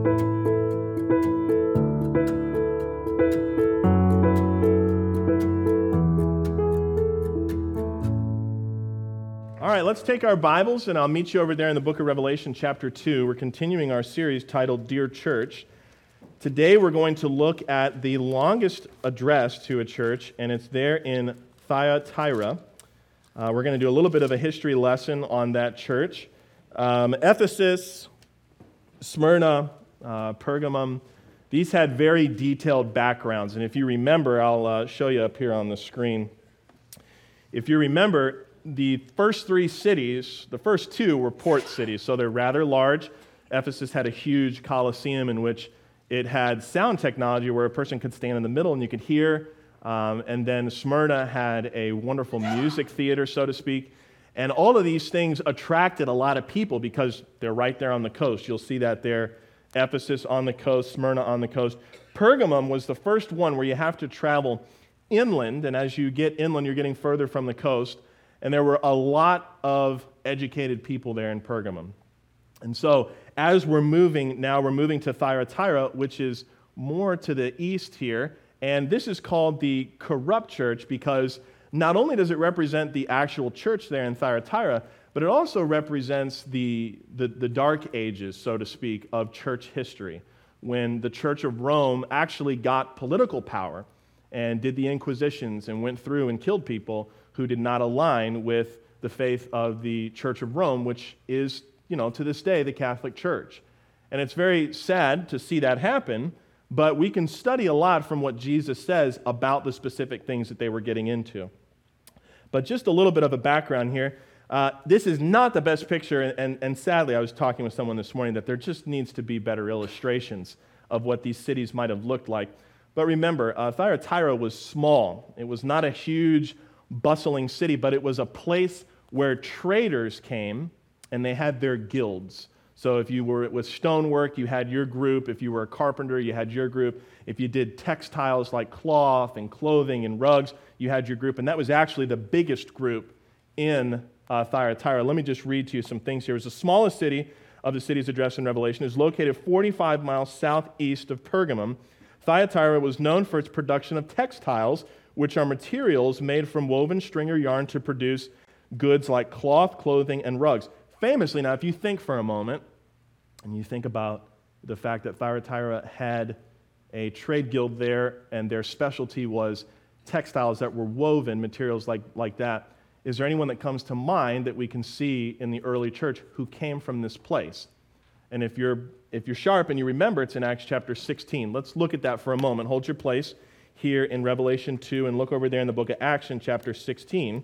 All right, let's take our Bibles, and I'll meet you over there in the book of Revelation, chapter 2. We're continuing our series titled Dear Church. Today we're going to look at the longest address to a church, and it's there in Thyatira. We're going to do a little bit of a history lesson on that church. Ephesus, Smyrna, Pergamum, these had very detailed backgrounds. And if you remember, I'll show you up here on the screen. If you remember, the first three cities, the first two were port cities, so they're rather large. Ephesus had a huge Colosseum in which it had sound technology where a person could stand in the middle and you could hear. And then Smyrna had a wonderful music theater, so to speak. And all of these things attracted a lot of people because they're right there on the coast. You'll see that there. Ephesus on the coast, Smyrna on the coast. Pergamum was the first one where you have to travel inland, and as you get inland, you're getting further from the coast. And there were a lot of educated people there in Pergamum. And so as we're moving to Thyatira, which is more to the east here. And this is called the corrupt church because not only does it represent the actual church there in Thyatira, but it also represents the dark ages, so to speak, of church history, when the Church of Rome actually got political power and did the Inquisitions and went through and killed people who did not align with the faith of the Church of Rome, which is, to this day, the Catholic Church. And it's very sad to see that happen, but we can study a lot from what Jesus says about the specific things that they were getting into. But just a little bit of a background here. This is not the best picture, and sadly, I was talking with someone this morning that there just needs to be better illustrations of what these cities might have looked like. But remember, Thyatira was small. It was not a huge, bustling city, but it was a place where traders came and they had their guilds. So if you were with stonework, you had your group. If you were a carpenter, you had your group. If you did textiles like cloth and clothing and rugs, you had your group. And that was actually the biggest group in Thyatira. Let me just read to you some things here. It was the smallest city of the cities addressed in Revelation. It is located 45 miles southeast of Pergamum. Thyatira was known for its production of textiles, which are materials made from woven string or yarn to produce goods like cloth, clothing, and rugs. Famously, now, if you think for a moment, and you think about the fact that Thyatira had a trade guild there, and their specialty was textiles that were woven, materials like that, is there anyone that comes to mind that we can see in the early church who came from this place? And if you're sharp and you remember, it's in Acts chapter 16. Let's look at that for a moment. Hold your place here in Revelation 2 and look over there in the book of Acts in chapter 16.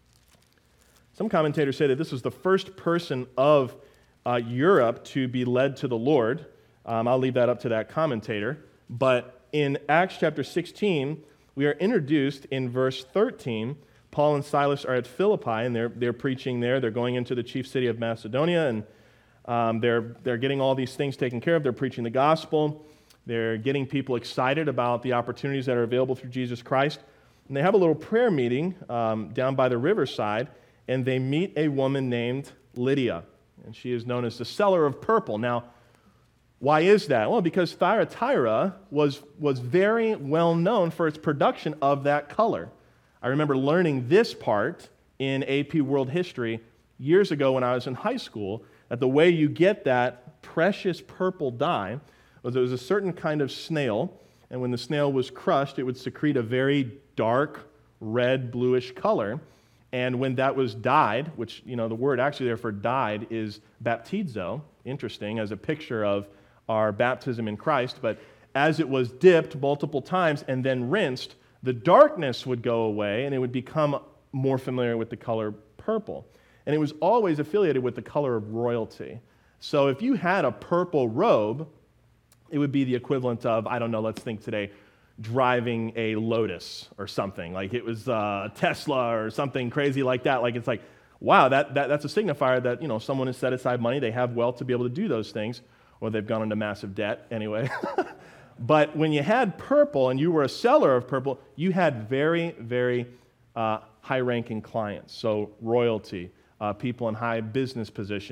Some commentators say that this was the first person of Europe to be led to the Lord. I'll leave that up to that commentator. But in Acts chapter 16, we are introduced in verse 13. Paul and Silas are at Philippi, and they're preaching there. They're going into the chief city of Macedonia, and they're getting all these things taken care of. They're preaching the gospel. They're getting people excited about the opportunities that are available through Jesus Christ. And they have a little prayer meeting down by the riverside, and they meet a woman named Lydia. And she is known as the seller of purple. Now, why is that? Well, because Thyatira was very well known for its production of that color. I remember learning this part in AP World History years ago when I was in high school, that the way you get that precious purple dye was it was a certain kind of snail, and when the snail was crushed, it would secrete a very dark, red, bluish color. And when that was dyed, which, the word actually there for dyed is baptizo, interesting, as a picture of our baptism in Christ, but as it was dipped multiple times and then rinsed, the darkness would go away and it would become more familiar with the color purple. And it was always affiliated with the color of royalty. So if you had a purple robe, it would be the equivalent of, let's think today, driving a Lotus or something. Like it was Tesla or something crazy like that. Like it's like, wow, that's a signifier that, someone has set aside money, they have wealth to be able to do those things, or they've gone into massive debt anyway. But when you had purple and you were a seller of purple, you had very, very high-ranking clients. So royalty, people in high business positions,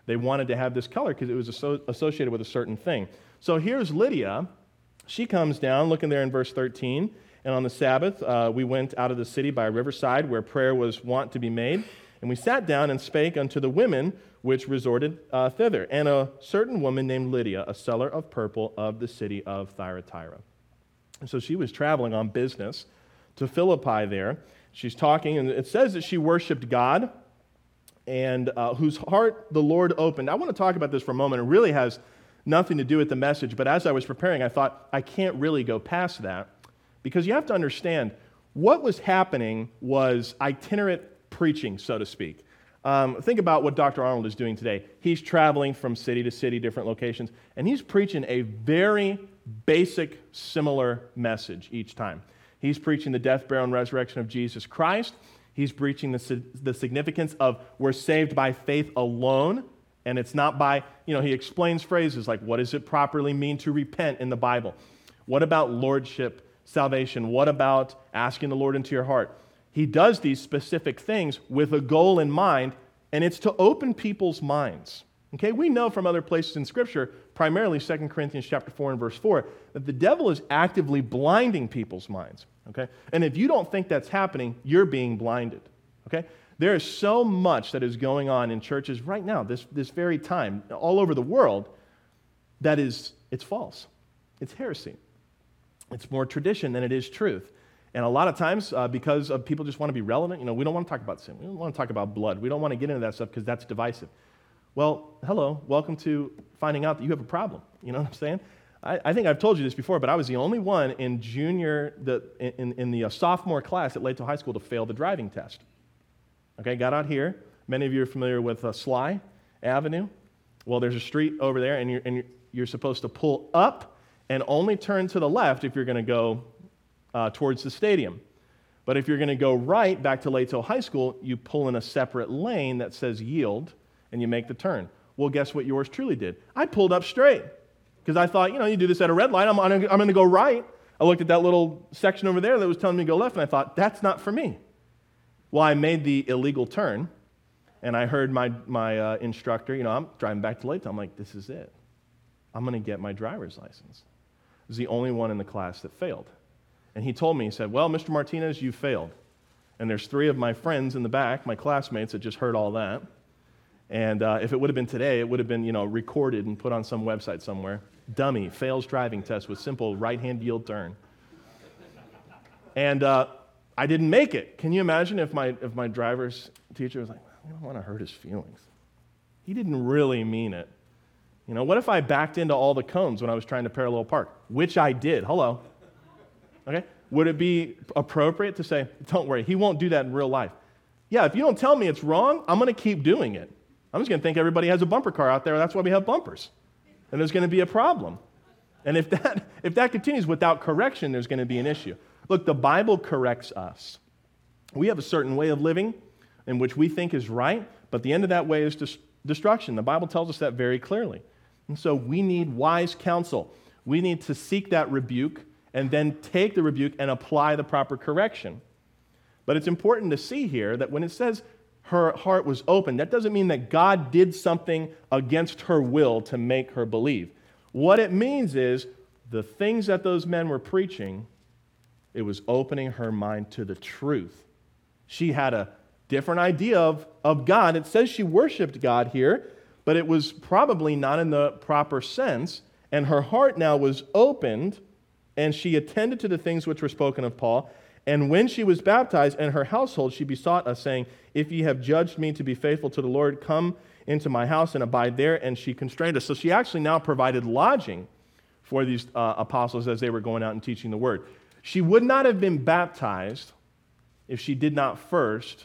They wanted to have this color because it was associated with a certain thing. So here's Lydia. She comes down, looking there in verse 13, and on the Sabbath, we went out of the city by a riverside where prayer was wont to be made, and we sat down and spake unto the women which resorted thither. And a certain woman named Lydia, a seller of purple of the city of Thyatira. And so she was traveling on business to Philippi there. She's talking, and it says that she worshiped God, and whose heart the Lord opened. I want to talk about this for a moment. It really has nothing to do with the message, but as I was preparing, I thought, I can't really go past that, because you have to understand, what was happening was itinerant preaching, so to speak. Think about what Dr. Arnold is doing today. He's traveling from city to city, different locations, and he's preaching a very basic, similar message each time. He's preaching the death, burial, and resurrection of Jesus Christ. He's preaching the significance of we're saved by faith alone, and it's not by, he explains phrases like, what does it properly mean to repent in the Bible? What about lordship, salvation? What about asking the Lord into your heart? He does these specific things with a goal in mind, and it's to open people's minds. Okay, we know from other places in Scripture, primarily 2 Corinthians chapter 4 and verse 4, that the devil is actively blinding people's minds. Okay, and if you don't think that's happening, you're being blinded. Okay, there is so much that is going on in churches right now, this very time, all over the world, it's false. It's heresy. It's more tradition than it is truth. And a lot of times, because of people just want to be relevant, we don't want to talk about sin. We don't want to talk about blood. We don't want to get into that stuff because that's divisive. Well, hello, welcome to finding out that you have a problem. You know what I'm saying? I think I've told you this before, but I was the only one in in the sophomore class at Lato High School to fail the driving test. Okay, got out here. Many of you are familiar with Sly Avenue. Well, there's a street over there, and you're supposed to pull up and only turn to the left if you're going to go towards the stadium. But if you're going to go right back to Lato High School, you pull in a separate lane that says yield, and you make the turn. Well, guess what yours truly did? I pulled up straight because I thought, you do this at a red light, I'm going to go right. I looked at that little section over there that was telling me to go left, and I thought, that's not for me. Well, I made the illegal turn, and I heard my instructor, I'm driving back to Lato. I'm like, this is it. I'm going to get my driver's license. I was the only one in the class that failed. And he told me, he said, well, Mr. Martinez, you failed. And there's 3 of my friends in the back, my classmates, that just heard all that. And if it would have been today, it would have been, recorded and put on some website somewhere. Dummy, fails driving test with simple right-hand yield turn. And I didn't make it. Can you imagine if my driver's teacher was like, I don't want to hurt his feelings. He didn't really mean it. What if I backed into all the cones when I was trying to parallel park? Which I did. Hello. Okay? Would it be appropriate to say, don't worry, he won't do that in real life? Yeah, if you don't tell me it's wrong, I'm going to keep doing it. I'm just going to think everybody has a bumper car out there. That's why we have bumpers. And there's going to be a problem. And if that continues without correction, there's going to be an issue. Look, the Bible corrects us. We have a certain way of living in which we think is right, but the end of that way is destruction. The Bible tells us that very clearly. And so we need wise counsel. We need to seek that rebuke and then take the rebuke and apply the proper correction. But it's important to see here that when it says her heart was open, that doesn't mean that God did something against her will to make her believe. What it means is the things that those men were preaching, it was opening her mind to the truth. She had a different idea of God. It says she worshiped God here, but it was probably not in the proper sense, and her heart now was opened, and she attended to the things which were spoken of Paul. And when she was baptized and her household, she besought us, saying, if ye have judged me to be faithful to the Lord, come into my house and abide there. And she constrained us. So she actually now provided lodging for these apostles as they were going out and teaching the word. She would not have been baptized if she did not first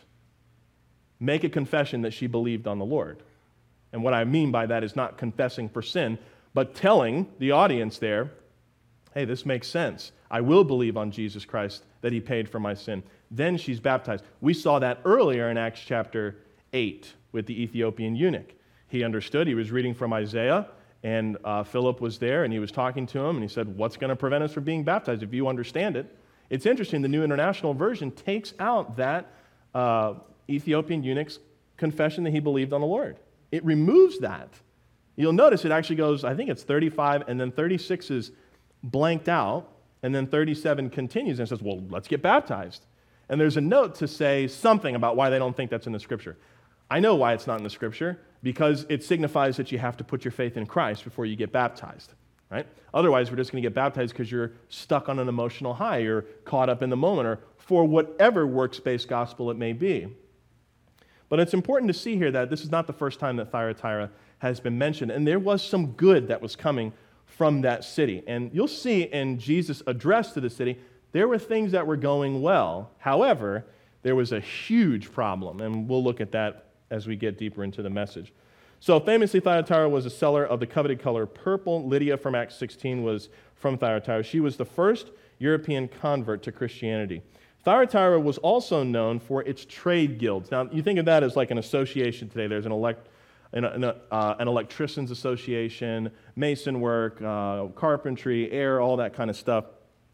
make a confession that she believed on the Lord. And what I mean by that is not confessing for sin, but telling the audience there, hey, this makes sense. I will believe on Jesus Christ that he paid for my sin. Then she's baptized. We saw that earlier in Acts chapter 8 with the Ethiopian eunuch. He understood. He was reading from Isaiah, and Philip was there, and he was talking to him, and he said, what's going to prevent us from being baptized if you understand it? It's interesting. The New International Version takes out that Ethiopian eunuch's confession that he believed on the Lord. it removes that. You'll notice it actually goes, I think it's 35, and then 36 is blanked out, and then 37 continues and says, well, let's get baptized. And there's a note to say something about why they don't think that's in the Scripture. I know why it's not in the Scripture, because it signifies that you have to put your faith in Christ before you get baptized, right? Otherwise, we're just going to get baptized because you're stuck on an emotional high, you're caught up in the moment, or for whatever works-based gospel it may be. But it's important to see here that this is not the first time that Thyatira has been mentioned, and there was some good that was coming from that city. And you'll see in Jesus' address to the city, there were things that were going well. However, there was a huge problem, and we'll look at that as we get deeper into the message. So famously, Thyatira was a seller of the coveted color purple. Lydia from Acts 16 was from Thyatira. She was the first European convert to Christianity. Thyatira was also known for its trade guilds. Now, you think of that as like an association today. There's an electricians association, mason work, carpentry, air, all that kind of stuff.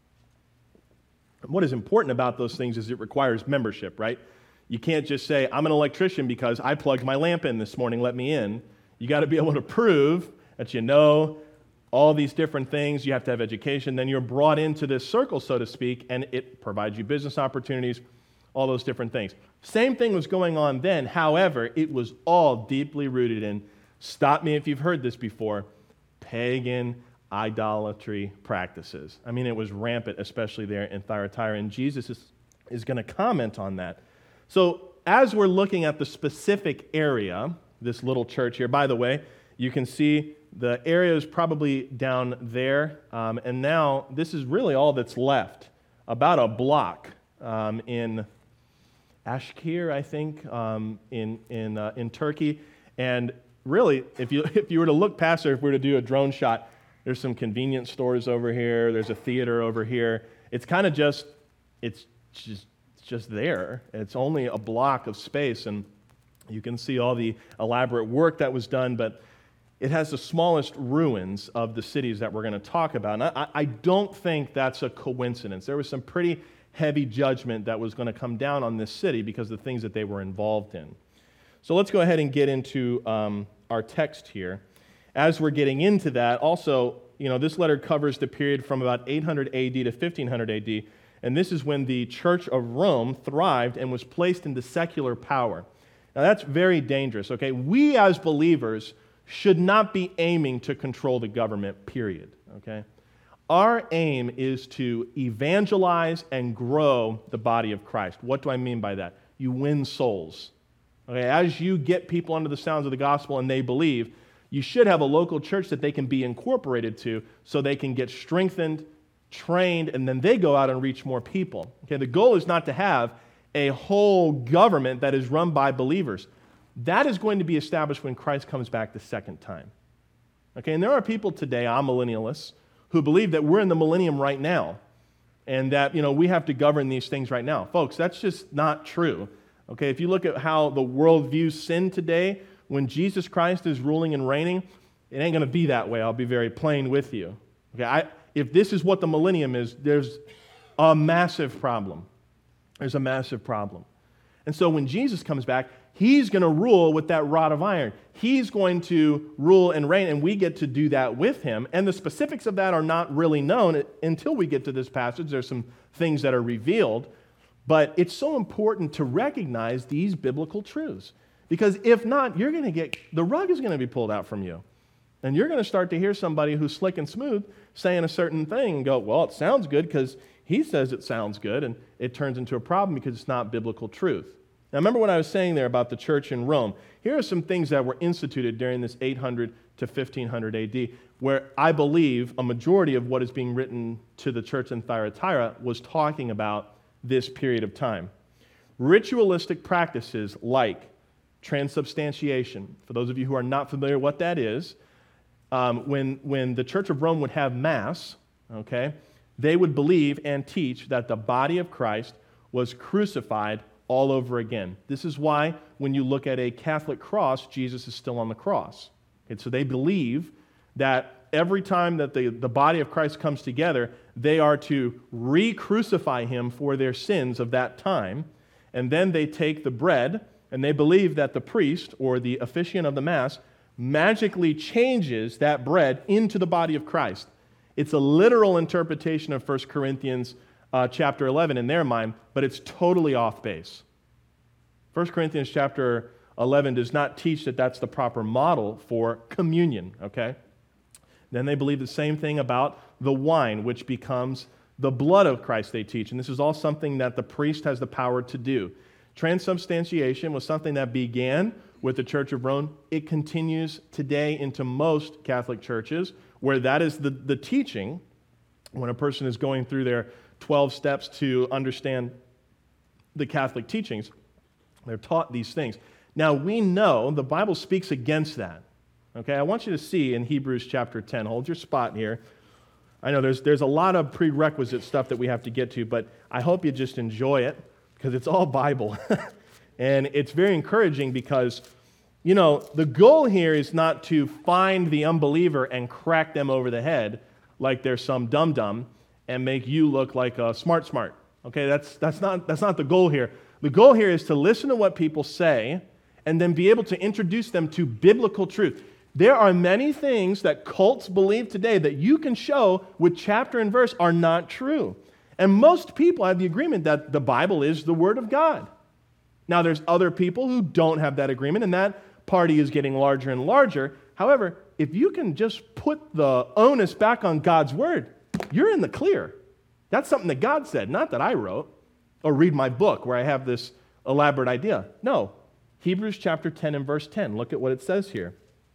What is important about those things is it requires membership, right? You can't just say, I'm an electrician because I plugged my lamp in this morning, let me in. You got to be able to prove that you know all these different things. You have to have education. Then you're brought into this circle, so to speak, and it provides you business opportunities, all those different things. Same thing was going on then. However, it was all deeply rooted in, stop me if you've heard this before, pagan idolatry practices. I mean, it was rampant, especially there in Thyatira, and Jesus is going to comment on that. So as we're looking at the specific area, this little church here, by the way, you can see the area is probably down there, and now this is really all that's left, about a block in Ashkir, I think, in Turkey. And really, if you were to look past there, if we were to do a drone shot, there's some convenience stores over here. There's a theater over here. It's kind of just there. It's only a block of space, and you can see all the elaborate work that was done, but it has the smallest ruins of the cities that we're going to talk about. And I don't think that's a coincidence. There was some pretty heavy judgment that was going to come down on this city because of the things that they were involved in. So let's go ahead and get into our text here. As we're getting into that, also, this letter covers the period from about 800 AD to 1500 AD, and this is when the Church of Rome thrived and was placed into secular power. Now, that's very dangerous, okay? We as believers should not be aiming to control the government, period, okay? Our aim is to evangelize and grow the body of Christ. What do I mean by that? You win souls. Okay, as you get people under the sounds of the gospel and they believe, you should have a local church that they can be incorporated to so they can get strengthened, trained, and then they go out and reach more people. Okay, the goal is not to have a whole government that is run by believers. That is going to be established when Christ comes back the second time. Okay, and there are people today, amillennialists, who believe that we're in the millennium right now and that, we have to govern these things right now. Folks, that's just not true. Okay, if you look at how the world views sin today, when Jesus Christ is ruling and reigning, it ain't going to be that way. I'll be very plain with you. Okay, if this is what the millennium is, there's a massive problem. There's a massive problem. And so when Jesus comes back, he's going to rule with that rod of iron. He's going to rule and reign, and we get to do that with him. And the specifics of that are not really known until we get to this passage. There's some things that are revealed. But it's so important to recognize these biblical truths. Because if not, the rug is going to be pulled out from you. And you're going to start to hear somebody who's slick and smooth saying a certain thing and go, well, it sounds good because he says it sounds good, and it turns into a problem because it's not biblical truth. Now, remember what I was saying there about the church in Rome. Here are some things that were instituted during this 800 to 1500 AD, where I believe a majority of what is being written to the church in Thyatira was talking about this period of time. Ritualistic practices like transubstantiation. For those of you who are not familiar what that is, when the Church of Rome would have Mass, okay, they would believe and teach that the body of Christ was crucified all over again. This is why when you look at a Catholic cross, Jesus is still on the cross. Okay, so they believe that every time that the body of Christ comes together, they are to re-crucify him for their sins of that time, and then they take the bread And they believe that the priest or the officiant of the Mass magically changes that bread into the body of Christ. It's a literal interpretation of 1 Corinthians chapter 11 in their mind, but it's totally off base. 1 Corinthians chapter 11 does not teach that that's the proper model for communion, okay? Then they believe the same thing about the wine, which becomes the blood of Christ, they teach. And this is all something that the priest has the power to do. Transubstantiation was something that began with the Church of Rome. It continues today into most Catholic churches, where that is the teaching when a person is going through their 12 steps to understand the Catholic teachings. They're taught these things. Now, we know the Bible speaks against that. Okay, I want you to see in Hebrews chapter 10. Hold your spot here. I know there's a lot of prerequisite stuff that we have to get to, but I hope you just enjoy it because it's all Bible. And it's very encouraging because, you know, the goal here is not to find the unbeliever and crack them over the head like they're some dum-dum and make you look like a smart. Okay, that's not the goal here. The goal here is to listen to what people say and then be able to introduce them to biblical truth. There are many things that cults believe today that you can show with chapter and verse are not true. And most people have the agreement that the Bible is the Word of God. Now, there's other people who don't have that agreement, and that party is getting larger and larger. However, if you can just put the onus back on God's Word, you're in the clear. That's something that God said, not that I wrote or read my book where I have this elaborate idea. No. Hebrews chapter 10 and verse 10. Look at what it says here.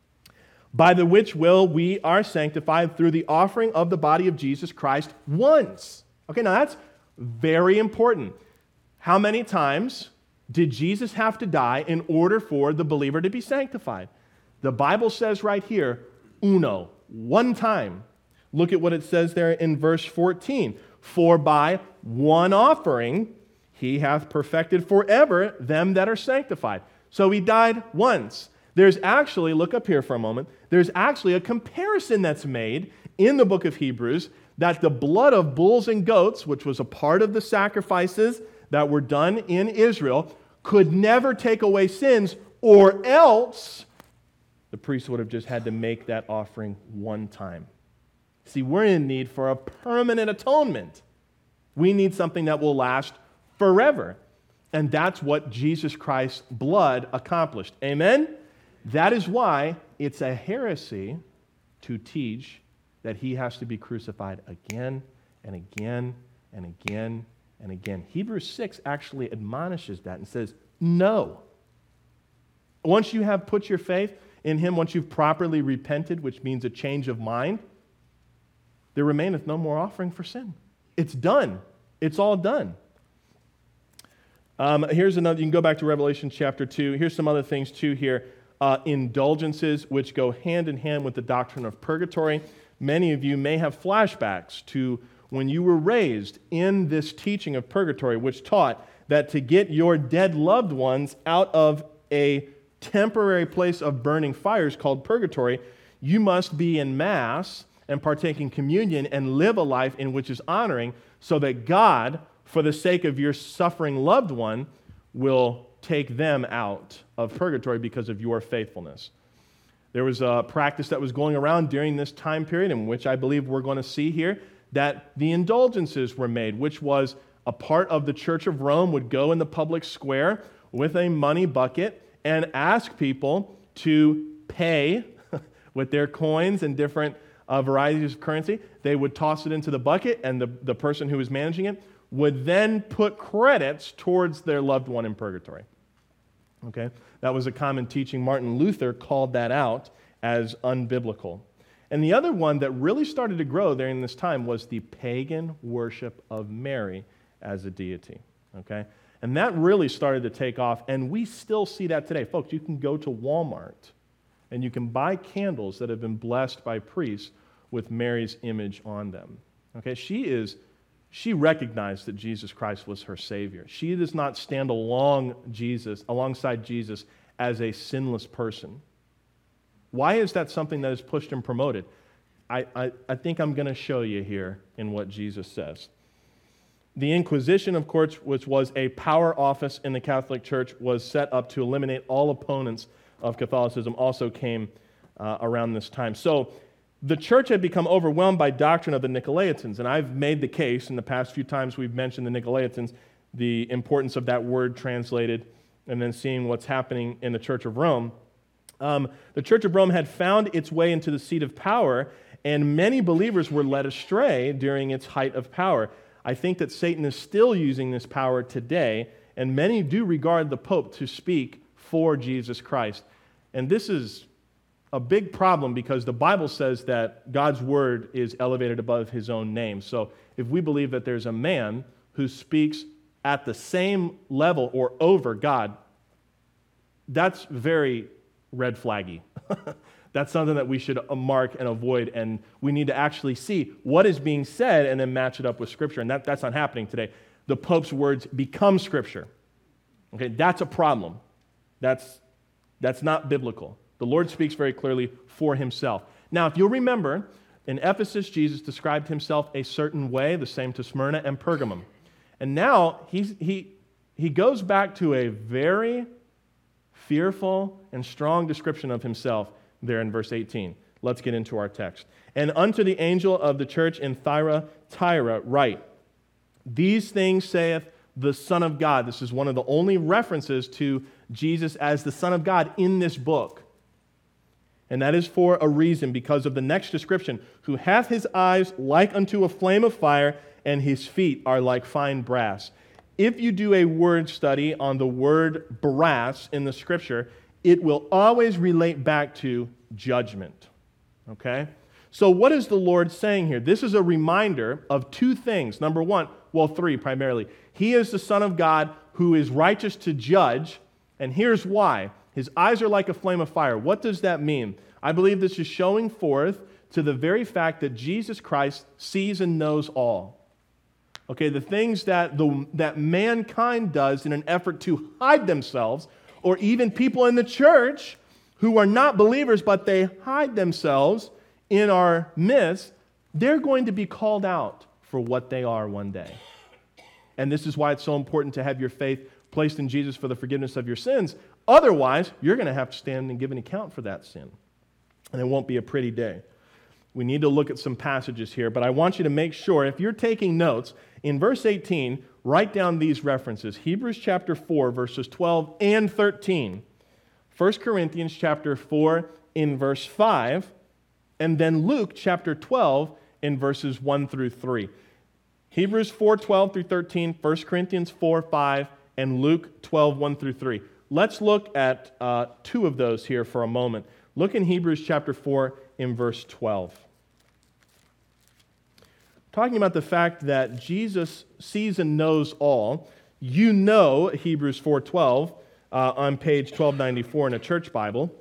By the which will we are sanctified through the offering of the body of Jesus Christ once. Okay, now that's very important. How many times did Jesus have to die in order for the believer to be sanctified? The Bible says right here, uno, one time. Look at what it says there in verse 14. For by one offering he hath perfected forever them that are sanctified. So he died once. There's actually, look up here for a moment, there's actually a comparison that's made in the book of Hebrews that the blood of bulls and goats, which was a part of the sacrifices that were done in Israel, could never take away sins, or else the priest would have just had to make that offering one time. See, we're in need for a permanent atonement. We need something that will last forever. And that's what Jesus Christ's blood accomplished. Amen? That is why it's a heresy to teach that he has to be crucified again and again and again and again. Hebrews 6 actually admonishes that and says, no. Once you have put your faith in him, once you've properly repented, which means a change of mind, there remaineth no more offering for sin. It's done. It's all done. Here's another, you can go back to Revelation chapter 2. Here's some other things too here. Indulgences, which go hand in hand with the doctrine of purgatory. Many of you may have flashbacks to when you were raised in this teaching of purgatory, which taught that to get your dead loved ones out of a temporary place of burning fires called purgatory, you must be in Mass and partake in communion and live a life in which is honoring, so that God, for the sake of your suffering loved one, will take them out of purgatory because of your faithfulness. There was a practice that was going around during this time period, in which I believe we're going to see here, that the indulgences were made, which was a part of the Church of Rome would go in the public square with a money bucket and ask people to pay with their coins and different varieties of currency. They would toss it into the bucket, and the person who was managing it would then put credits towards their loved one in purgatory. Okay? That was a common teaching. Martin Luther called that out as unbiblical. And the other one that really started to grow during this time was the pagan worship of Mary as a deity. Okay? And that really started to take off, and we still see that today. Folks, you can go to Walmart and you can buy candles that have been blessed by priests with Mary's image on them. Okay? She recognized that Jesus Christ was her Savior. She does not stand alongside Jesus as a sinless person. Why is that something that is pushed and promoted? I think I'm going to show you here in what Jesus says. The Inquisition, of course, which was a power office in the Catholic Church, was set up to eliminate all opponents of Catholicism, also came around this time. So the church had become overwhelmed by doctrine of the Nicolaitans, and I've made the case in the past few times we've mentioned the Nicolaitans, the importance of that word translated, and then seeing what's happening in the Church of Rome. The Church of Rome had found its way into the seat of power, and many believers were led astray during its height of power. I think that Satan is still using this power today, and many do regard the Pope to speak for Jesus Christ. And this is a big problem because the Bible says that God's word is elevated above his own name. So if we believe that there's a man who speaks at the same level or over God, that's very red flaggy. That's something that we should mark and avoid, and we need to actually see what is being said and then match it up with Scripture, and that's not happening today. The Pope's words become Scripture. Okay, that's a problem. That's not biblical. The Lord speaks very clearly for himself. Now, if you'll remember, in Ephesus, Jesus described himself a certain way, the same to Smyrna and Pergamum. And now he goes back to a very fearful and strong description of himself there in verse 18. Let's get into our text. And unto the angel of the church in Thyatira write, these things saith the Son of God. This is one of the only references to Jesus as the Son of God in this book. And that is for a reason, because of the next description, who hath his eyes like unto a flame of fire, and his feet are like fine brass. If you do a word study on the word brass in the Scripture, it will always relate back to judgment. Okay? So what is the Lord saying here? This is a reminder of two things. Number one, well, three primarily. He is the Son of God who is righteous to judge, and here's why. His eyes are like a flame of fire. What does that mean? I believe this is showing forth to the very fact that Jesus Christ sees and knows all. Okay, the things that mankind does in an effort to hide themselves, or even people in the church who are not believers, but they hide themselves in our midst, they're going to be called out for what they are one day. And this is why it's so important to have your faith placed in Jesus for the forgiveness of your sins. Otherwise, you're going to have to stand and give an account for that sin. And it won't be a pretty day. We need to look at some passages here, but I want you to make sure, if you're taking notes, in verse 18, write down these references. Hebrews chapter 4, verses 12 and 13. 1 Corinthians chapter 4 in verse 5, and then Luke chapter 12 in verses 1 through 3. Hebrews 4, 12 through 13, 1 Corinthians 4, 5, and Luke 12, 1 through 3. Let's look at two of those here for a moment. Look in Hebrews chapter 4 in verse 12. Talking about the fact that Jesus sees and knows all. You know Hebrews 4:12 on page 1294 in a church Bible.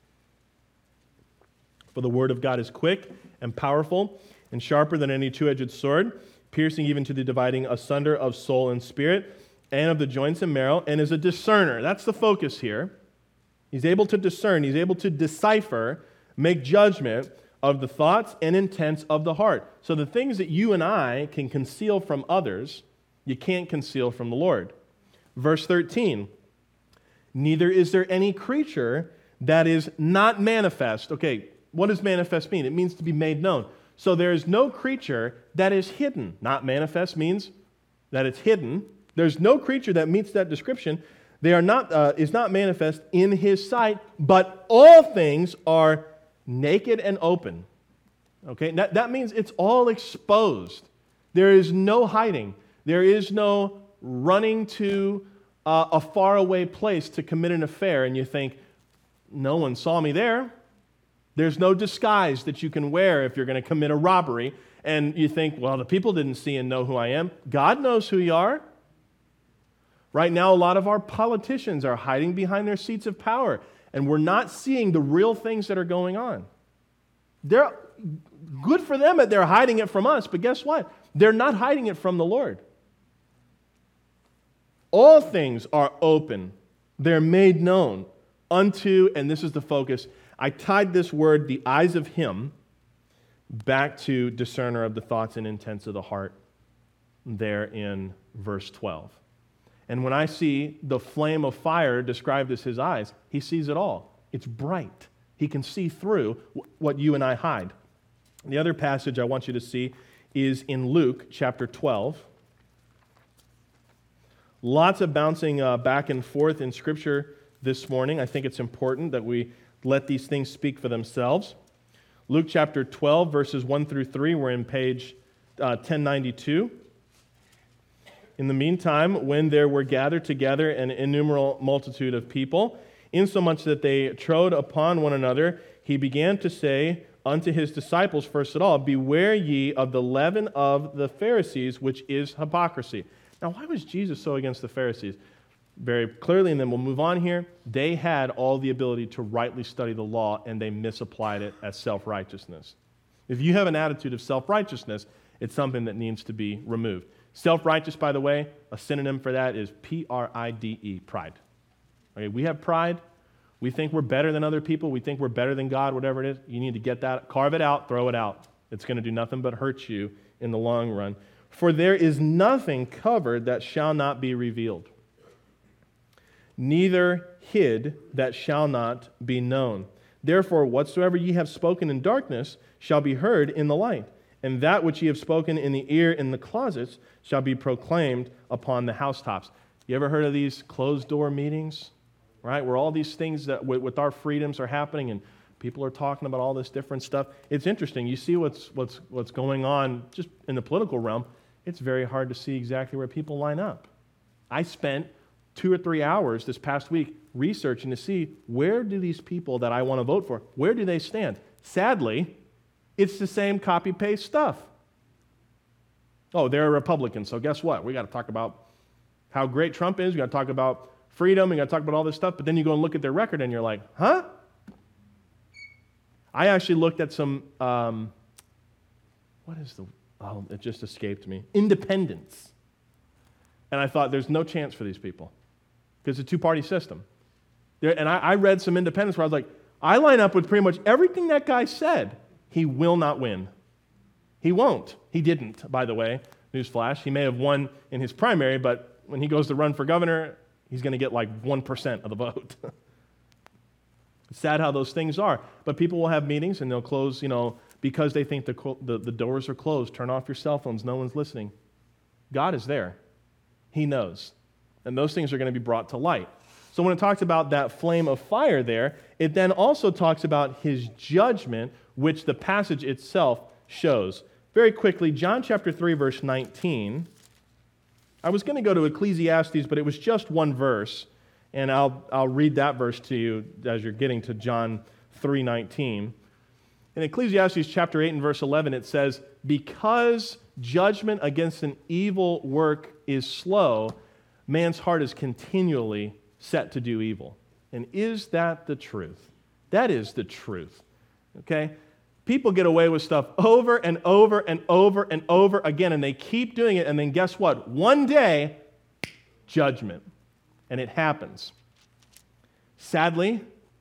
For the word of God is quick and powerful and sharper than any two-edged sword, piercing even to the dividing asunder of soul and spirit and of the joints and marrow, and is a discerner. That's the focus here. He's able to discern, he's able to decipher, make judgment of the thoughts and intents of the heart. So the things that you and I can conceal from others, you can't conceal from the Lord. Verse 13, neither is there any creature that is not manifest. Okay, what does manifest mean? It means to be made known. So there is no creature that is hidden. Not manifest means that it's hidden. There's no creature that meets that description. They are not is not manifest in his sight, but all things are naked and open. Okay, that means it's all exposed. There is no hiding. There is no running to a faraway place to commit an affair and you think, no one saw me there. There's no disguise that you can wear if you're going to commit a robbery and you think, well, the people didn't see and know who I am. God knows who you are. Right now, a lot of our politicians are hiding behind their seats of power, and we're not seeing the real things that are going on. They're good for them that they're hiding it from us, but guess what? They're not hiding it from the Lord. All things are open. They're made known unto, and this is the focus, I tied this word, the eyes of him, back to discerner of the thoughts and intents of the heart. there in verse 12. And when I see the flame of fire described as his eyes, he sees it all. It's bright. He can see through what you and I hide. The other passage I want you to see is in Luke chapter 12. Lots of bouncing back and forth in Scripture this morning. I think it's important that we let these things speak for themselves. Luke chapter 12, verses 1 through 3, we're in page 1092. In the meantime, when there were gathered together an innumerable multitude of people, insomuch that they trode upon one another, he began to say unto his disciples, first of all, beware ye of the leaven of the Pharisees, which is hypocrisy. Now, why was Jesus so against the Pharisees? Very clearly, and then we'll move on here, they had all the ability to rightly study the law, and they misapplied it as self-righteousness. If you have an attitude of self-righteousness, it's something that needs to be removed. Self-righteous, by the way, a synonym for that is P-R-I-D-E, pride. Okay, we have pride. We think we're better than other people. We think we're better than God, whatever it is. You need to get that, carve it out, throw it out. It's going to do nothing but hurt you in the long run. For there is nothing covered that shall not be revealed, neither hid that shall not be known. Therefore, whatsoever ye have spoken in darkness shall be heard in the light, and that which ye have spoken in the ear in the closets shall be proclaimed upon the housetops. You ever heard of these closed-door meetings, right, where all these things that with our freedoms are happening and people are talking about all this different stuff? It's interesting. You see what's going on just in the political realm. It's very hard to see exactly where people line up. I spent 2 or 3 hours this past week researching to see where do these people that I want to vote for, where do they stand? Sadly, it's the same copy-paste stuff. Oh, they're a Republican, so guess what? We got to talk about how great Trump is. We got to talk about freedom. We got to talk about all this stuff. But then you go and look at their record, and you're like, huh? I actually looked at some, it just escaped me. Independents. And I thought, there's no chance for these people because it's a two-party system. And I read some independents where I was like, I line up with pretty much everything that guy said. He will not win. He won't. He didn't, by the way. Newsflash. He may have won in his primary, but when he goes to run for governor, he's going to get like 1% of the vote. It's sad how those things are. But people will have meetings and they'll close, because they think the doors are closed. Turn off your cell phones. No one's listening. God is there. He knows. And those things are going to be brought to light. So when it talks about that flame of fire there, it then also talks about his judgment, which the passage itself shows. Very quickly, John chapter 3, verse 19. I was going to go to Ecclesiastes, but it was just one verse. And I'll read that verse to you as you're getting to John 3:19. In Ecclesiastes chapter 8 and verse 11, it says, because judgment against an evil work is slow, man's heart is continually set to do evil. And is that the truth? That is the truth. Okay? People get away with stuff over and over and over and over again, and they keep doing it, and then guess what? One day, judgment. And it happens. Sadly,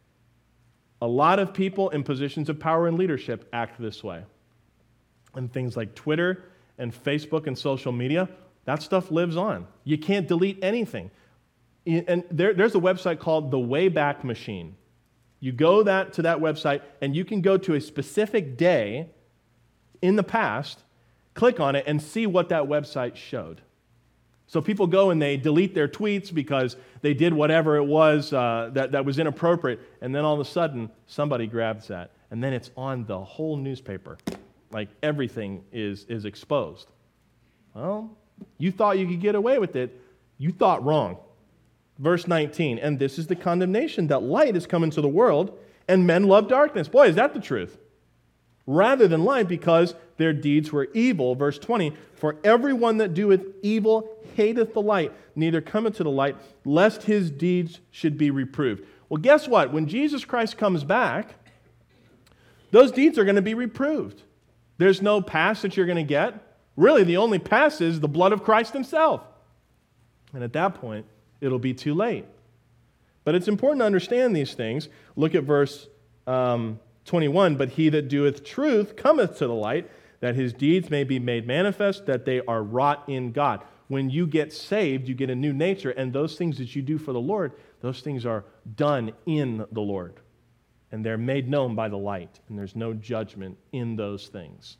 a lot of people in positions of power and leadership act this way. And things like Twitter and Facebook and social media, that stuff lives on. You can't delete anything. And there's a website called The Wayback Machine. You go to that website, and you can go to a specific day in the past, click on it, and see what that website showed. So people go and they delete their tweets because they did whatever it was that was inappropriate, and then all of a sudden, somebody grabs that, and then it's on the whole newspaper. Like everything is exposed. Well, you thought you could get away with it. You thought wrong. Verse 19, and this is the condemnation, that light is come into the world, and men love darkness. Boy, is that the truth. Rather than light, because their deeds were evil. Verse 20, for everyone that doeth evil hateth the light, neither cometh to the light, lest his deeds should be reproved. Well, guess what? When Jesus Christ comes back, those deeds are going to be reproved. There's no pass that you're going to get. Really, the only pass is the blood of Christ himself. And at that point, it'll be too late. But it's important to understand these things. Look at verse 21. But he that doeth truth cometh to the light, that his deeds may be made manifest, that they are wrought in God. When you get saved, you get a new nature, and those things that you do for the Lord, those things are done in the Lord. And they're made known by the light, and there's no judgment in those things.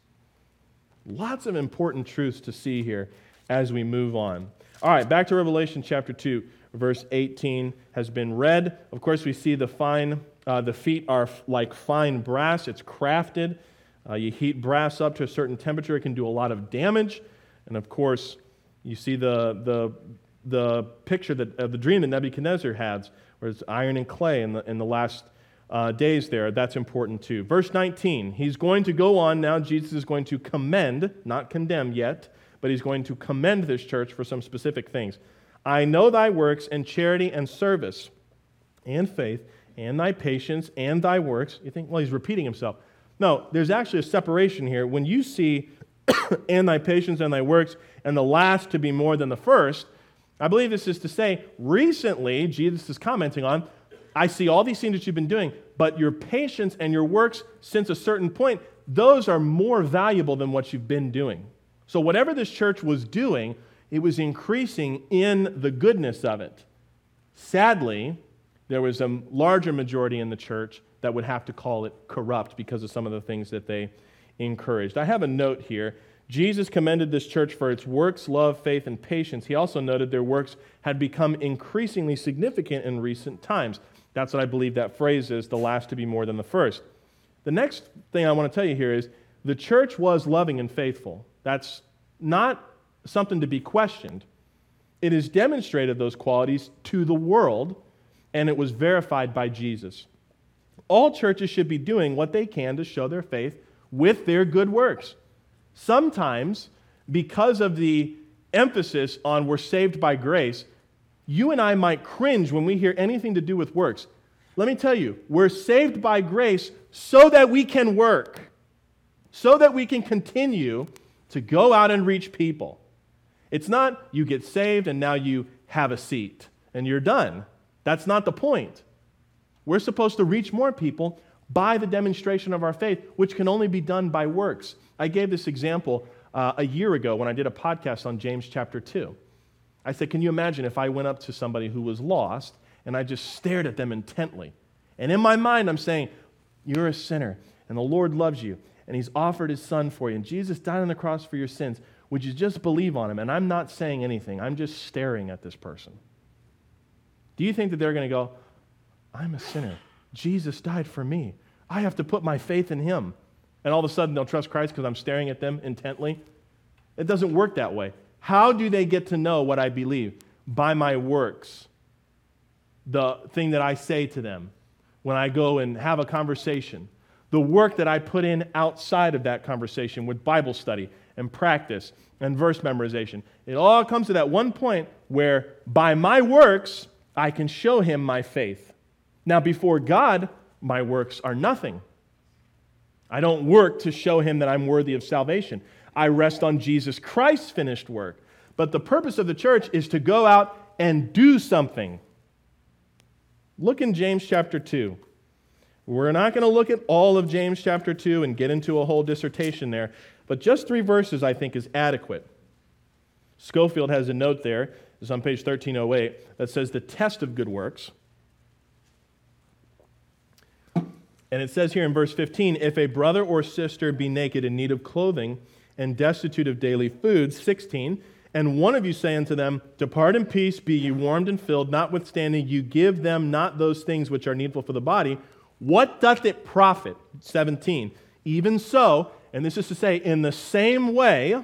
Lots of important truths to see here as we move on. All right, back to Revelation chapter 2, verse 18 has been read. Of course, we see the feet are like fine brass. It's crafted. You heat brass up to a certain temperature, it can do a lot of damage. And of course, you see the picture of the dream that Nebuchadnezzar had, where it's iron and clay in the last days there. That's important too. Verse 19, he's going to go on now. Jesus is going to commend, not condemn yet, but he's going to commend this church for some specific things. I know thy works and charity and service and faith and thy patience and thy works. You think, well, he's repeating himself. No, there's actually a separation here. When you see and thy patience and thy works and the last to be more than the first, I believe this is to say, recently, Jesus is commenting on, I see all these things that you've been doing, but your patience and your works since a certain point, those are more valuable than what you've been doing. So whatever this church was doing, it was increasing in the goodness of it. Sadly, there was a larger majority in the church that would have to call it corrupt because of some of the things that they encouraged. I have a note here. Jesus commended this church for its works, love, faith, and patience. He also noted their works had become increasingly significant in recent times. That's what I believe that phrase is, the last to be more than the first. The next thing I want to tell you here is the church was loving and faithful. That's not something to be questioned. It has demonstrated those qualities to the world, and it was verified by Jesus. All churches should be doing what they can to show their faith with their good works. Sometimes, because of the emphasis on we're saved by grace, you and I might cringe when we hear anything to do with works. Let me tell you, we're saved by grace so that we can work, so that we can continue to go out and reach people. It's not you get saved and now you have a seat and you're done. That's not the point. We're supposed to reach more people by the demonstration of our faith, which can only be done by works. I gave this example a year ago when I did a podcast on James chapter 2. I said, can you imagine if I went up to somebody who was lost and I just stared at them intently? And in my mind, I'm saying, you're a sinner and the Lord loves you and he's offered his son for you and Jesus died on the cross for your sins. Would you just believe on him? And I'm not saying anything. I'm just staring at this person. Do you think that they're going to go, I'm a sinner. Jesus died for me. I have to put my faith in him. And all of a sudden they'll trust Christ because I'm staring at them intently? It doesn't work that way. How do they get to know what I believe? By my works. The thing that I say to them when I go and have a conversation. The work that I put in outside of that conversation with Bible study and practice and verse memorization. It all comes to that one point where by my works, I can show him my faith. Now, before God, my works are nothing. I don't work to show him that I'm worthy of salvation. I rest on Jesus Christ's finished work. But the purpose of the church is to go out and do something. Look in James chapter 2. We're not going to look at all of James chapter 2 and get into a whole dissertation there, but just 3 verses I think is adequate. Schofield has a note there, it's on page 1308, that says the test of good works. And it says here in verse 15, if a brother or sister be naked in need of clothing and destitute of daily food, 16, and one of you say unto them, depart in peace, be ye warmed and filled, notwithstanding you give them not those things which are needful for the body, what doth it profit? 17, even so, and this is to say, in the same way,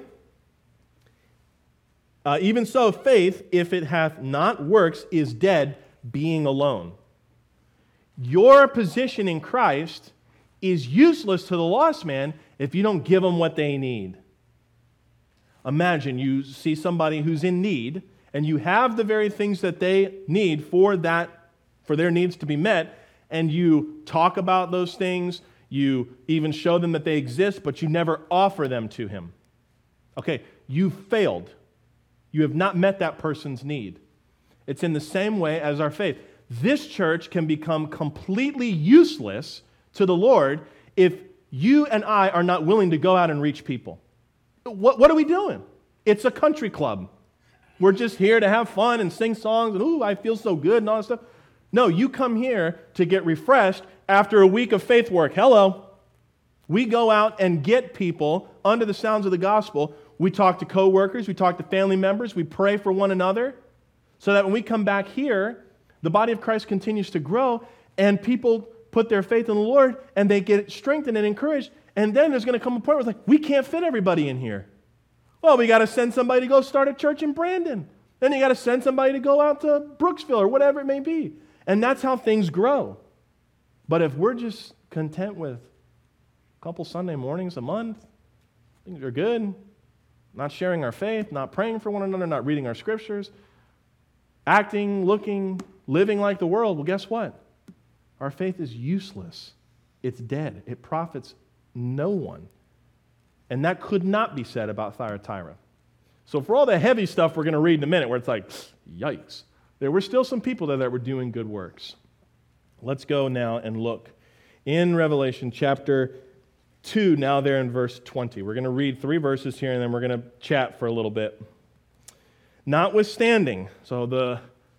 even so faith, if it hath not works, is dead, being alone. Your position in Christ is useless to the lost man if you don't give them what they need. Imagine you see somebody who's in need, and you have the very things that they need for their needs to be met, and you talk about those things, you even show them that they exist, but you never offer them to him. Okay, you failed. You have not met that person's need. It's in the same way as our faith. This church can become completely useless to the Lord if you and I are not willing to go out and reach people. What are we doing? It's a country club. We're just here to have fun and sing songs and, ooh, I feel so good and all that stuff. No, you come here to get refreshed after a week of faith work. Hello. We go out and get people under the sounds of the gospel. We talk to coworkers, we talk to family members, we pray for one another so that when we come back here, the body of Christ continues to grow and people put their faith in the Lord and they get strengthened and encouraged. And then there's going to come a point where it's like, we can't fit everybody in here. Well, we got to send somebody to go start a church in Brandon. Then you got to send somebody to go out to Brooksville or whatever it may be. And that's how things grow. But if we're just content with a couple Sunday mornings a month, things are good, not sharing our faith, not praying for one another, not reading our scriptures, acting, looking, living like the world, well, guess what? Our faith is useless. It's dead. It profits no one. And that could not be said about Thyatira. So for all the heavy stuff we're going to read in a minute, where it's like, yikes, there were still some people there that were doing good works. Let's go now and look in Revelation chapter 2, now there in verse 20. We're going to read 3 verses here, and then we're going to chat for a little bit. Notwithstanding, so the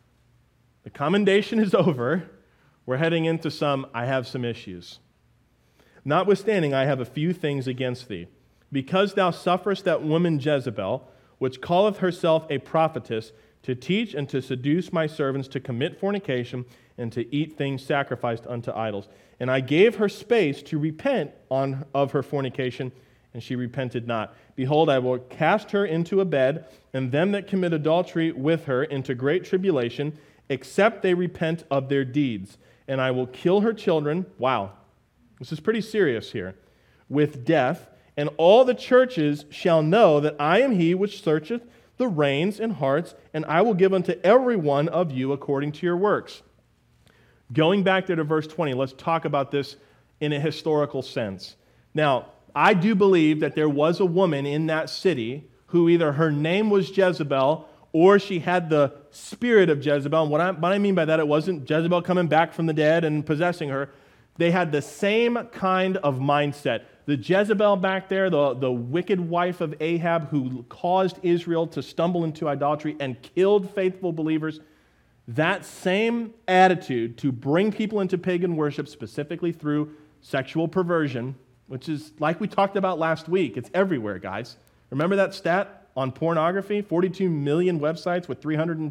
commendation is over. We're heading into I have some issues. Notwithstanding, I have a few things against thee. Because thou sufferest that woman Jezebel, which calleth herself a prophetess, to teach and to seduce my servants to commit fornication and to eat things sacrificed unto idols. And I gave her space to repent of her fornication, and she repented not. Behold, I will cast her into a bed, and them that commit adultery with her into great tribulation, except they repent of their deeds. And I will kill her children, wow, this is pretty serious here, with death, and all the churches shall know that I am he which searcheth the reins and hearts, and I will give unto every one of you according to your works. Going back there to verse 20, let's talk about this in a historical sense. Now, I do believe that there was a woman in that city who either her name was Jezebel or she had the spirit of Jezebel. And what I mean by that, it wasn't Jezebel coming back from the dead and possessing her. They had the same kind of mindset. The Jezebel back there, the wicked wife of Ahab who caused Israel to stumble into idolatry and killed faithful believers, that same attitude to bring people into pagan worship, specifically through sexual perversion, which is like we talked about last week. It's everywhere, guys. Remember that stat on pornography? 42 million websites with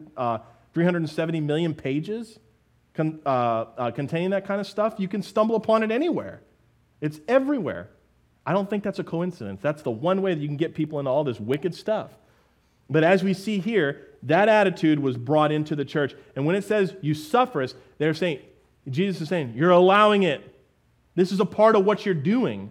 370 million pages containing that kind of stuff. You can stumble upon it anywhere. It's everywhere. I don't think that's a coincidence. That's the one way that you can get people into all this wicked stuff. But as we see here, that attitude was brought into the church. And when it says you sufferest, they're saying, Jesus is saying, you're allowing it. This is a part of what you're doing.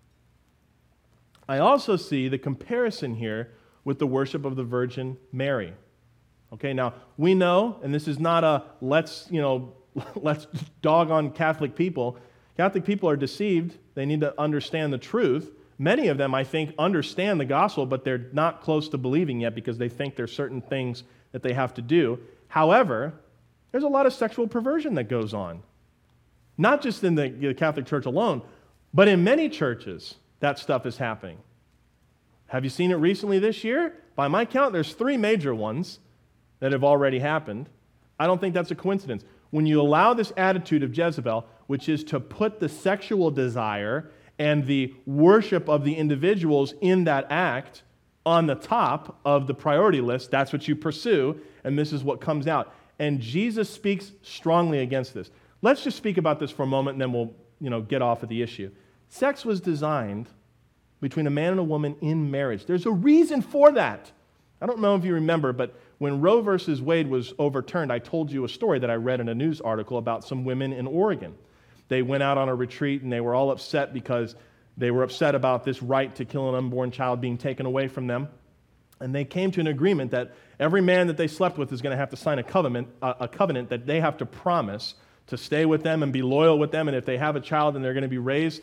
I also see the comparison here with the worship of the Virgin Mary. Okay, now we know, and this is not a let's dog on Catholic people. Catholic people are deceived. They need to understand the truth. Many of them, I think, understand the gospel, but they're not close to believing yet because they think there's certain things that they have to do. However, there's a lot of sexual perversion that goes on. Not just in the Catholic Church alone, but in many churches, that stuff is happening. Have you seen it recently this year? By my count, there's 3 major ones that have already happened. I don't think that's a coincidence. When you allow this attitude of Jezebel, which is to put the sexual desire and the worship of the individuals in that act on the top of the priority list, that's what you pursue, and this is what comes out. And Jesus speaks strongly against this. Let's just speak about this for a moment, and then we'll get off of the issue. Sex was designed between a man and a woman in marriage. There's a reason for that. I don't know if you remember, but when Roe versus Wade was overturned, I told you a story that I read in a news article about some women in Oregon. They went out on a retreat, and they were all upset because they were upset about this right to kill an unborn child being taken away from them. And they came to an agreement that every man that they slept with is going to have to sign a covenant that they have to promise to stay with them and be loyal with them, and if they have a child, then they're going to be raised.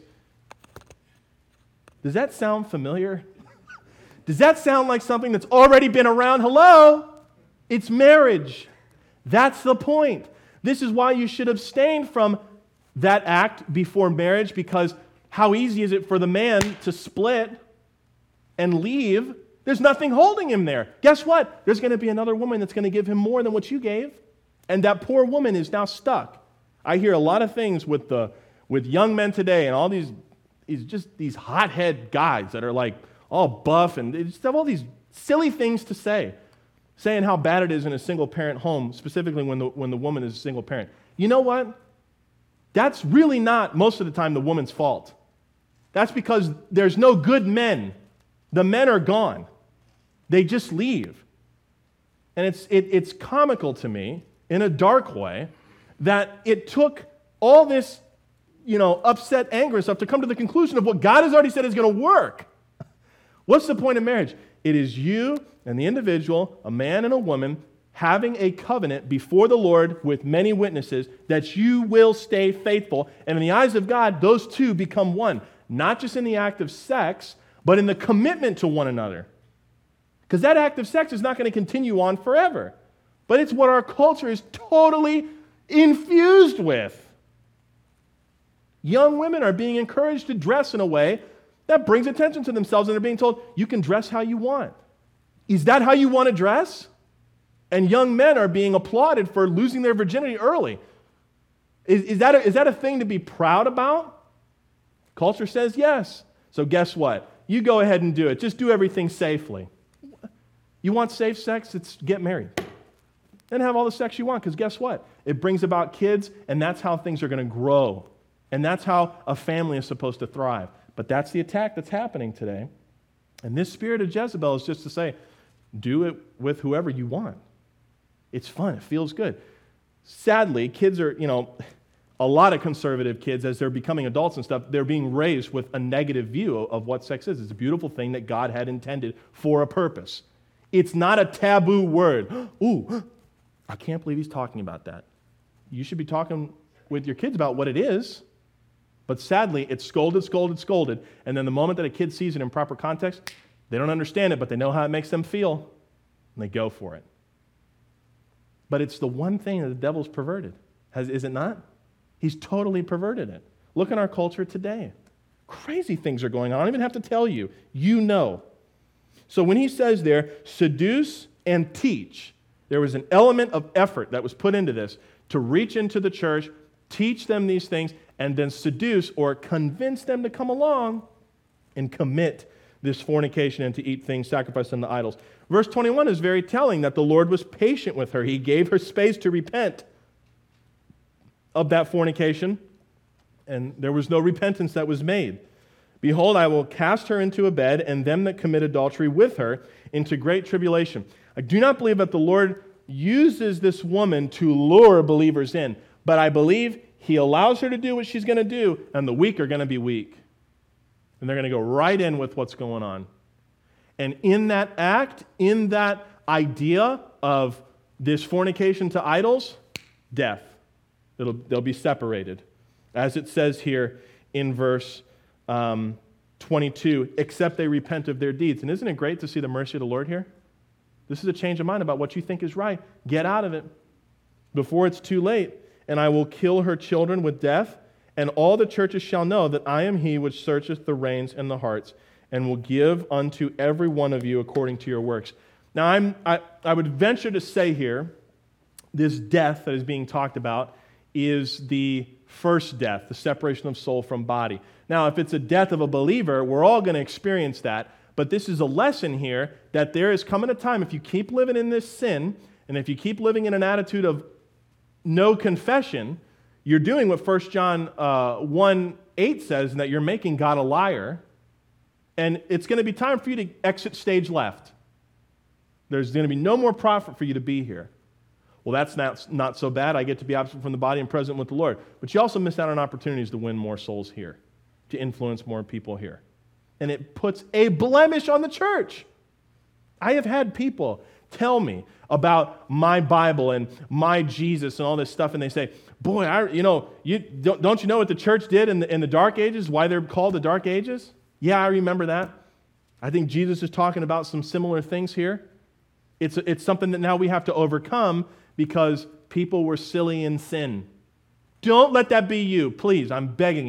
Does that sound familiar? Does that sound like something that's already been around? Hello? It's marriage. That's the point. This is why you should abstain from that act before marriage, because How easy is it for the man to split and leave? There's nothing holding him there. Guess what? There's going to be another woman that's going to give him more than what you gave. And that poor woman is now stuck. I hear a lot of things with young men today and all these hothead guys that are like all buff and they just have all these silly things to say, saying how bad it is in a single-parent home, specifically when the woman is a single parent. You know what? That's really not, most of the time, the woman's fault. That's because there's no good men. The men are gone. They just leave. And it's comical to me, in a dark way, that it took all this, upset anger and stuff to come to the conclusion of what God has already said is going to work. What's the point of marriage? It is you and the individual, a man and a woman, having a covenant before the Lord with many witnesses that you will stay faithful. And in the eyes of God, those two become one. Not just in the act of sex, but in the commitment to one another. Because that act of sex is not going to continue on forever. But it's what our culture is totally infused with. Young women are being encouraged to dress in a way that brings attention to themselves, and they're being told, you can dress how you want. Is that how you want to dress? And young men are being applauded for losing their virginity early. Is that a thing to be proud about? Culture says yes. So guess what? You go ahead and do it. Just do everything safely. You want safe sex? It's get married. Then have all the sex you want, because guess what? It brings about kids, and that's how things are going to grow. And that's how a family is supposed to thrive. But that's the attack that's happening today. And this spirit of Jezebel is just to say, do it with whoever you want. It's fun. It feels good. Sadly, kids are, a lot of conservative kids, as they're becoming adults and stuff, they're being raised with a negative view of what sex is. It's a beautiful thing that God had intended for a purpose. It's not a taboo word. Ooh, I can't believe he's talking about that. You should be talking with your kids about what it is. But sadly, it's scolded, and then the moment that a kid sees it in proper context, they don't understand it, but they know how it makes them feel, and they go for it. But it's the one thing that the devil's perverted. Is it not? He's totally perverted it. Look in our culture today. Crazy things are going on. I don't even have to tell you. You know. So when he says there, seduce and teach, there was an element of effort that was put into this to reach into the church, teach them these things, and then seduce or convince them to come along and commit this fornication and to eat things sacrificed unto idols. Verse 21 is very telling that the Lord was patient with her. He gave her space to repent of that fornication, and there was no repentance that was made. Behold, I will cast her into a bed, and them that commit adultery with her into great tribulation. I do not believe that the Lord uses this woman to lure believers in, but I believe He allows her to do what she's going to do, and the weak are going to be weak. And they're going to go right in with what's going on. And in that act, in that idea of this fornication to idols, death. They'll be separated. As it says here in verse 22, except they repent of their deeds. And isn't it great to see the mercy of the Lord here? This is a change of mind about what you think is right. Get out of it before it's too late. And I will kill her children with death, and all the churches shall know that I am He which searcheth the reins and the hearts, and will give unto every one of you according to your works. Now, I would venture to say here, this death that is being talked about is the first death, the separation of soul from body. Now, if it's a death of a believer, we're all going to experience that, but this is a lesson here that there is coming a time, if you keep living in this sin, and if you keep living in an attitude of no confession, you're doing what 1 John 1:8 says, and that you're making God a liar, and it's going to be time for you to exit stage left. There's going to be no more profit for you to be here. Well, that's not so bad. I get to be absent from the body and present with the Lord. But you also miss out on opportunities to win more souls here, to influence more people here. And it puts a blemish on the church. I have had people tell me about my Bible and my Jesus and all this stuff, and they say, boy, don't you know what the church did in the Dark Ages, why they're called the Dark Ages? Yeah, I remember that. I think Jesus is talking about some similar things here. It's something that now we have to overcome because people were silly in sin. Don't let that be you, please. I'm begging you.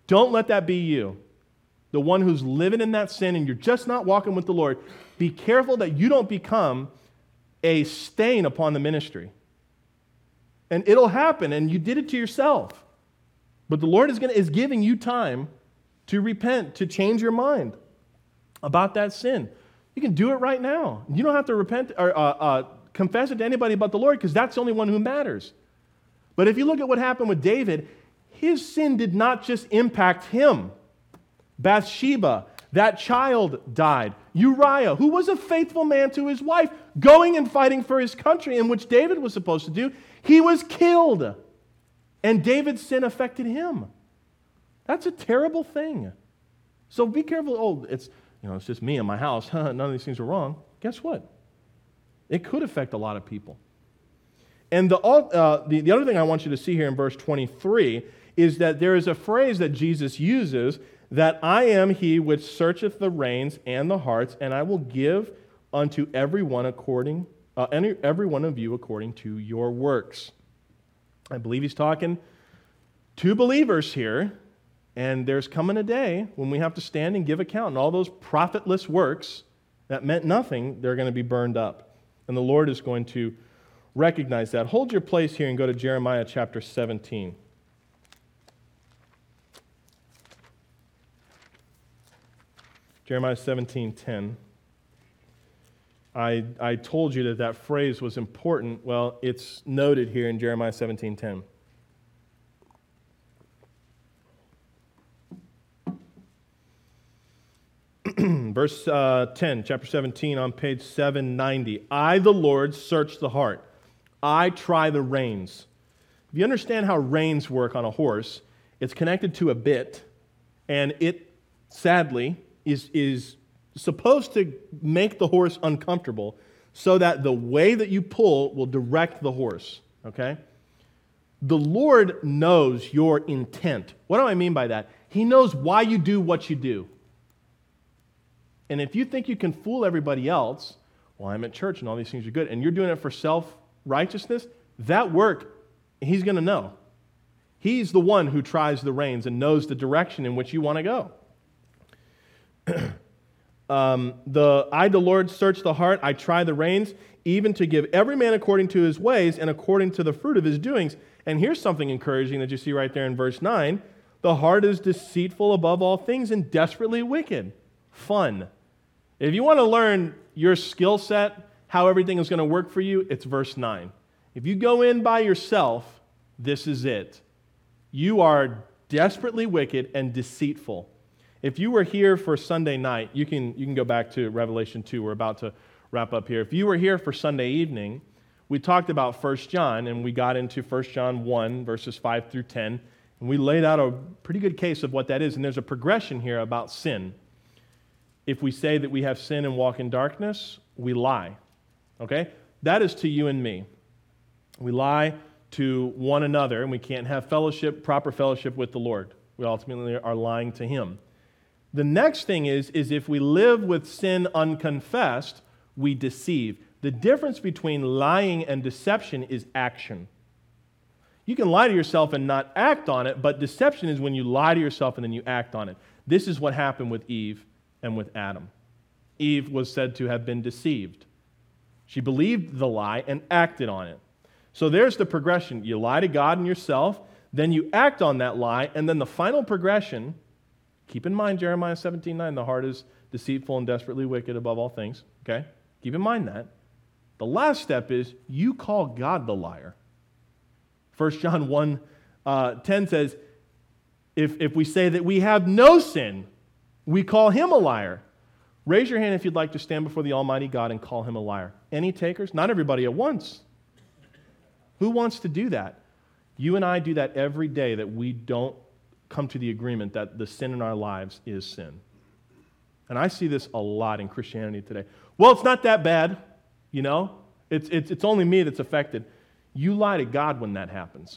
Don't let that be you. The one who's living in that sin and you're just not walking with the Lord. Be careful that you don't become a stain upon the ministry. And it'll happen, and you did it to yourself. But the Lord is giving you time to repent, to change your mind about that sin. You can do it right now. You don't have to repent or confess it to anybody but the Lord, because that's the only one who matters. But if you look at what happened with David, his sin did not just impact him. Bathsheba, that child died. Uriah, who was a faithful man to his wife, going and fighting for his country, in which David was supposed to do, he was killed. And David's sin affected him. That's a terrible thing. So be careful. Oh, it's just me and my house. None of these things are wrong. Guess what? It could affect a lot of people. And the other thing I want you to see here in verse 23 is that there is a phrase that Jesus uses, that I am he which searcheth the reins and the hearts, and I will give unto every one of you according to your works. I believe he's talking to believers here, and there's coming a day when we have to stand and give account, and all those profitless works that meant nothing, they're going to be burned up. And the Lord is going to recognize that. Hold your place here and go to Jeremiah chapter 17. Jeremiah 17:10. I told you that phrase was important. Well, it's noted here in Jeremiah 17:10. Verse 10, chapter 17 on page 790. I, the Lord, search the heart. I try the reins. If you understand how reins work on a horse, it's connected to a bit, and it, sadly, is supposed to make the horse uncomfortable so that the way that you pull will direct the horse, okay? The Lord knows your intent. What do I mean by that? He knows why you do what you do. And if you think you can fool everybody else, well, I'm at church and all these things are good, and you're doing it for self-righteousness, that work, he's going to know. He's the one who tries the reins and knows the direction in which you want to go. I, the Lord, search the heart, I try the reins, even to give every man according to his ways and according to the fruit of his doings. And here's something encouraging that you see right there in verse 9. The heart is deceitful above all things and desperately wicked. Fun. If you want to learn your skill set, how everything is going to work for you, it's verse 9. If you go in by yourself, this is it. You are desperately wicked and deceitful. If you were here for Sunday night, you can go back to Revelation 2. We're about to wrap up here. If you were here for Sunday evening, we talked about 1 John, and we got into 1 John 1, verses 5 through 10, and we laid out a pretty good case of what that is. And there's a progression here about sin. If we say that we have sin and walk in darkness, we lie. Okay? That is to you and me. We lie to one another, and we can't have fellowship, proper fellowship with the Lord. We ultimately are lying to Him. The next thing is if we live with sin unconfessed, we deceive. The difference between lying and deception is action. You can lie to yourself and not act on it, but deception is when you lie to yourself and then you act on it. This is what happened with Eve and with Adam. Eve was said to have been deceived. She believed the lie and acted on it. So there's the progression. You lie to God and yourself, then you act on that lie, and then the final progression, keep in mind Jeremiah 17:9, the heart is deceitful and desperately wicked above all things. Okay? Keep in mind that. The last step is you call God the liar. 1 John 1:10 says, if we say that we have no sin, we call Him a liar. Raise your hand if you'd like to stand before the Almighty God and call Him a liar. Any takers? Not everybody at once. Who wants to do that? You and I do that every day, that we don't come to the agreement that the sin in our lives is sin. And I see this a lot in Christianity today. Well, it's not that bad, you know. It's only me that's affected. You lie to God when that happens.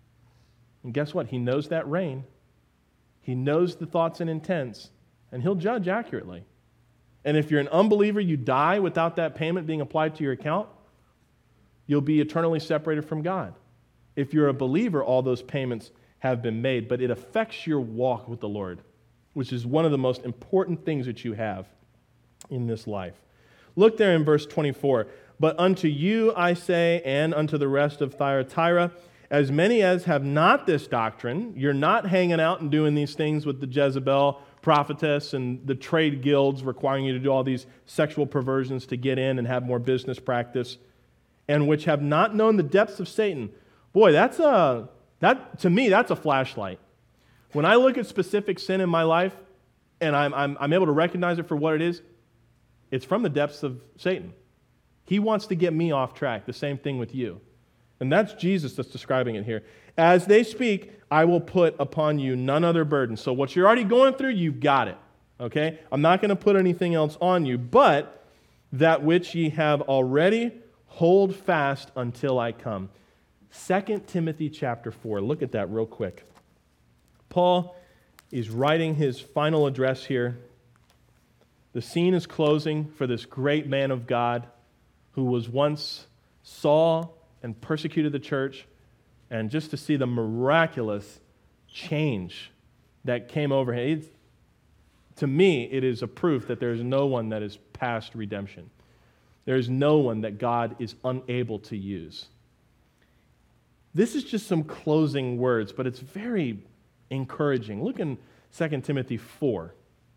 And guess what? He knows that reign. He knows the thoughts and intents, and He'll judge accurately. And if you're an unbeliever, you die without that payment being applied to your account, you'll be eternally separated from God. If you're a believer, all those payments have been made, but it affects your walk with the Lord, which is one of the most important things that you have in this life. Look there in verse 24. But unto you I say, and unto the rest of Thyatira, as many as have not this doctrine, you're not hanging out and doing these things with the Jezebel prophetess and the trade guilds requiring you to do all these sexual perversions to get in and have more business practice, and which have not known the depths of Satan. Boy, to me, that's a flashlight. When I look at specific sin in my life and I'm able to recognize it for what it is, it's from the depths of Satan. He wants to get me off track. The same thing with you. And that's Jesus that's describing it here. As they speak, I will put upon you none other burden. So what you're already going through, you've got it. Okay? I'm not going to put anything else on you, but that which ye have already, hold fast until I come. 2 Timothy chapter 4. Look at that real quick. Paul is writing his final address here. The scene is closing for this great man of God who was once saw and persecuted the church, and just to see the miraculous change that came over him. To me, it is a proof that there is no one that is past redemption. There is no one that God is unable to use. This is just some closing words, but it's very encouraging. Look in 2 Timothy 4,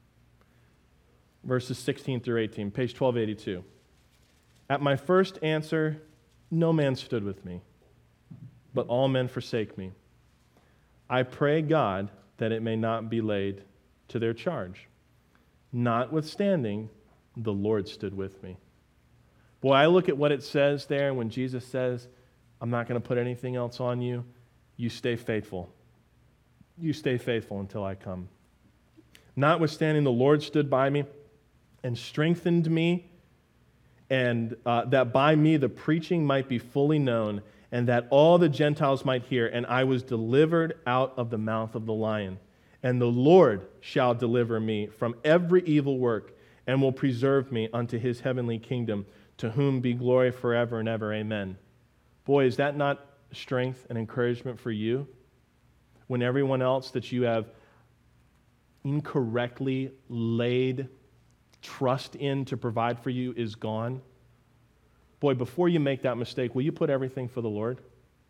verses 16 through 18, page 1282. At my first answer, no man stood with me, but all men forsake me. I pray God that it may not be laid to their charge. Notwithstanding, the Lord stood with me. Boy, I look at what it says there when Jesus says, I'm not going to put anything else on you. You stay faithful. You stay faithful until I come. Notwithstanding, the Lord stood by me and strengthened me, and that by me the preaching might be fully known, and that all the Gentiles might hear. And I was delivered out of the mouth of the lion. And the Lord shall deliver me from every evil work, and will preserve me unto his heavenly kingdom, to whom be glory forever and ever. Amen. Boy, is that not strength and encouragement for you? When everyone else that you have incorrectly laid trust in to provide for you is gone. Boy, before you make that mistake, will you put everything for the Lord?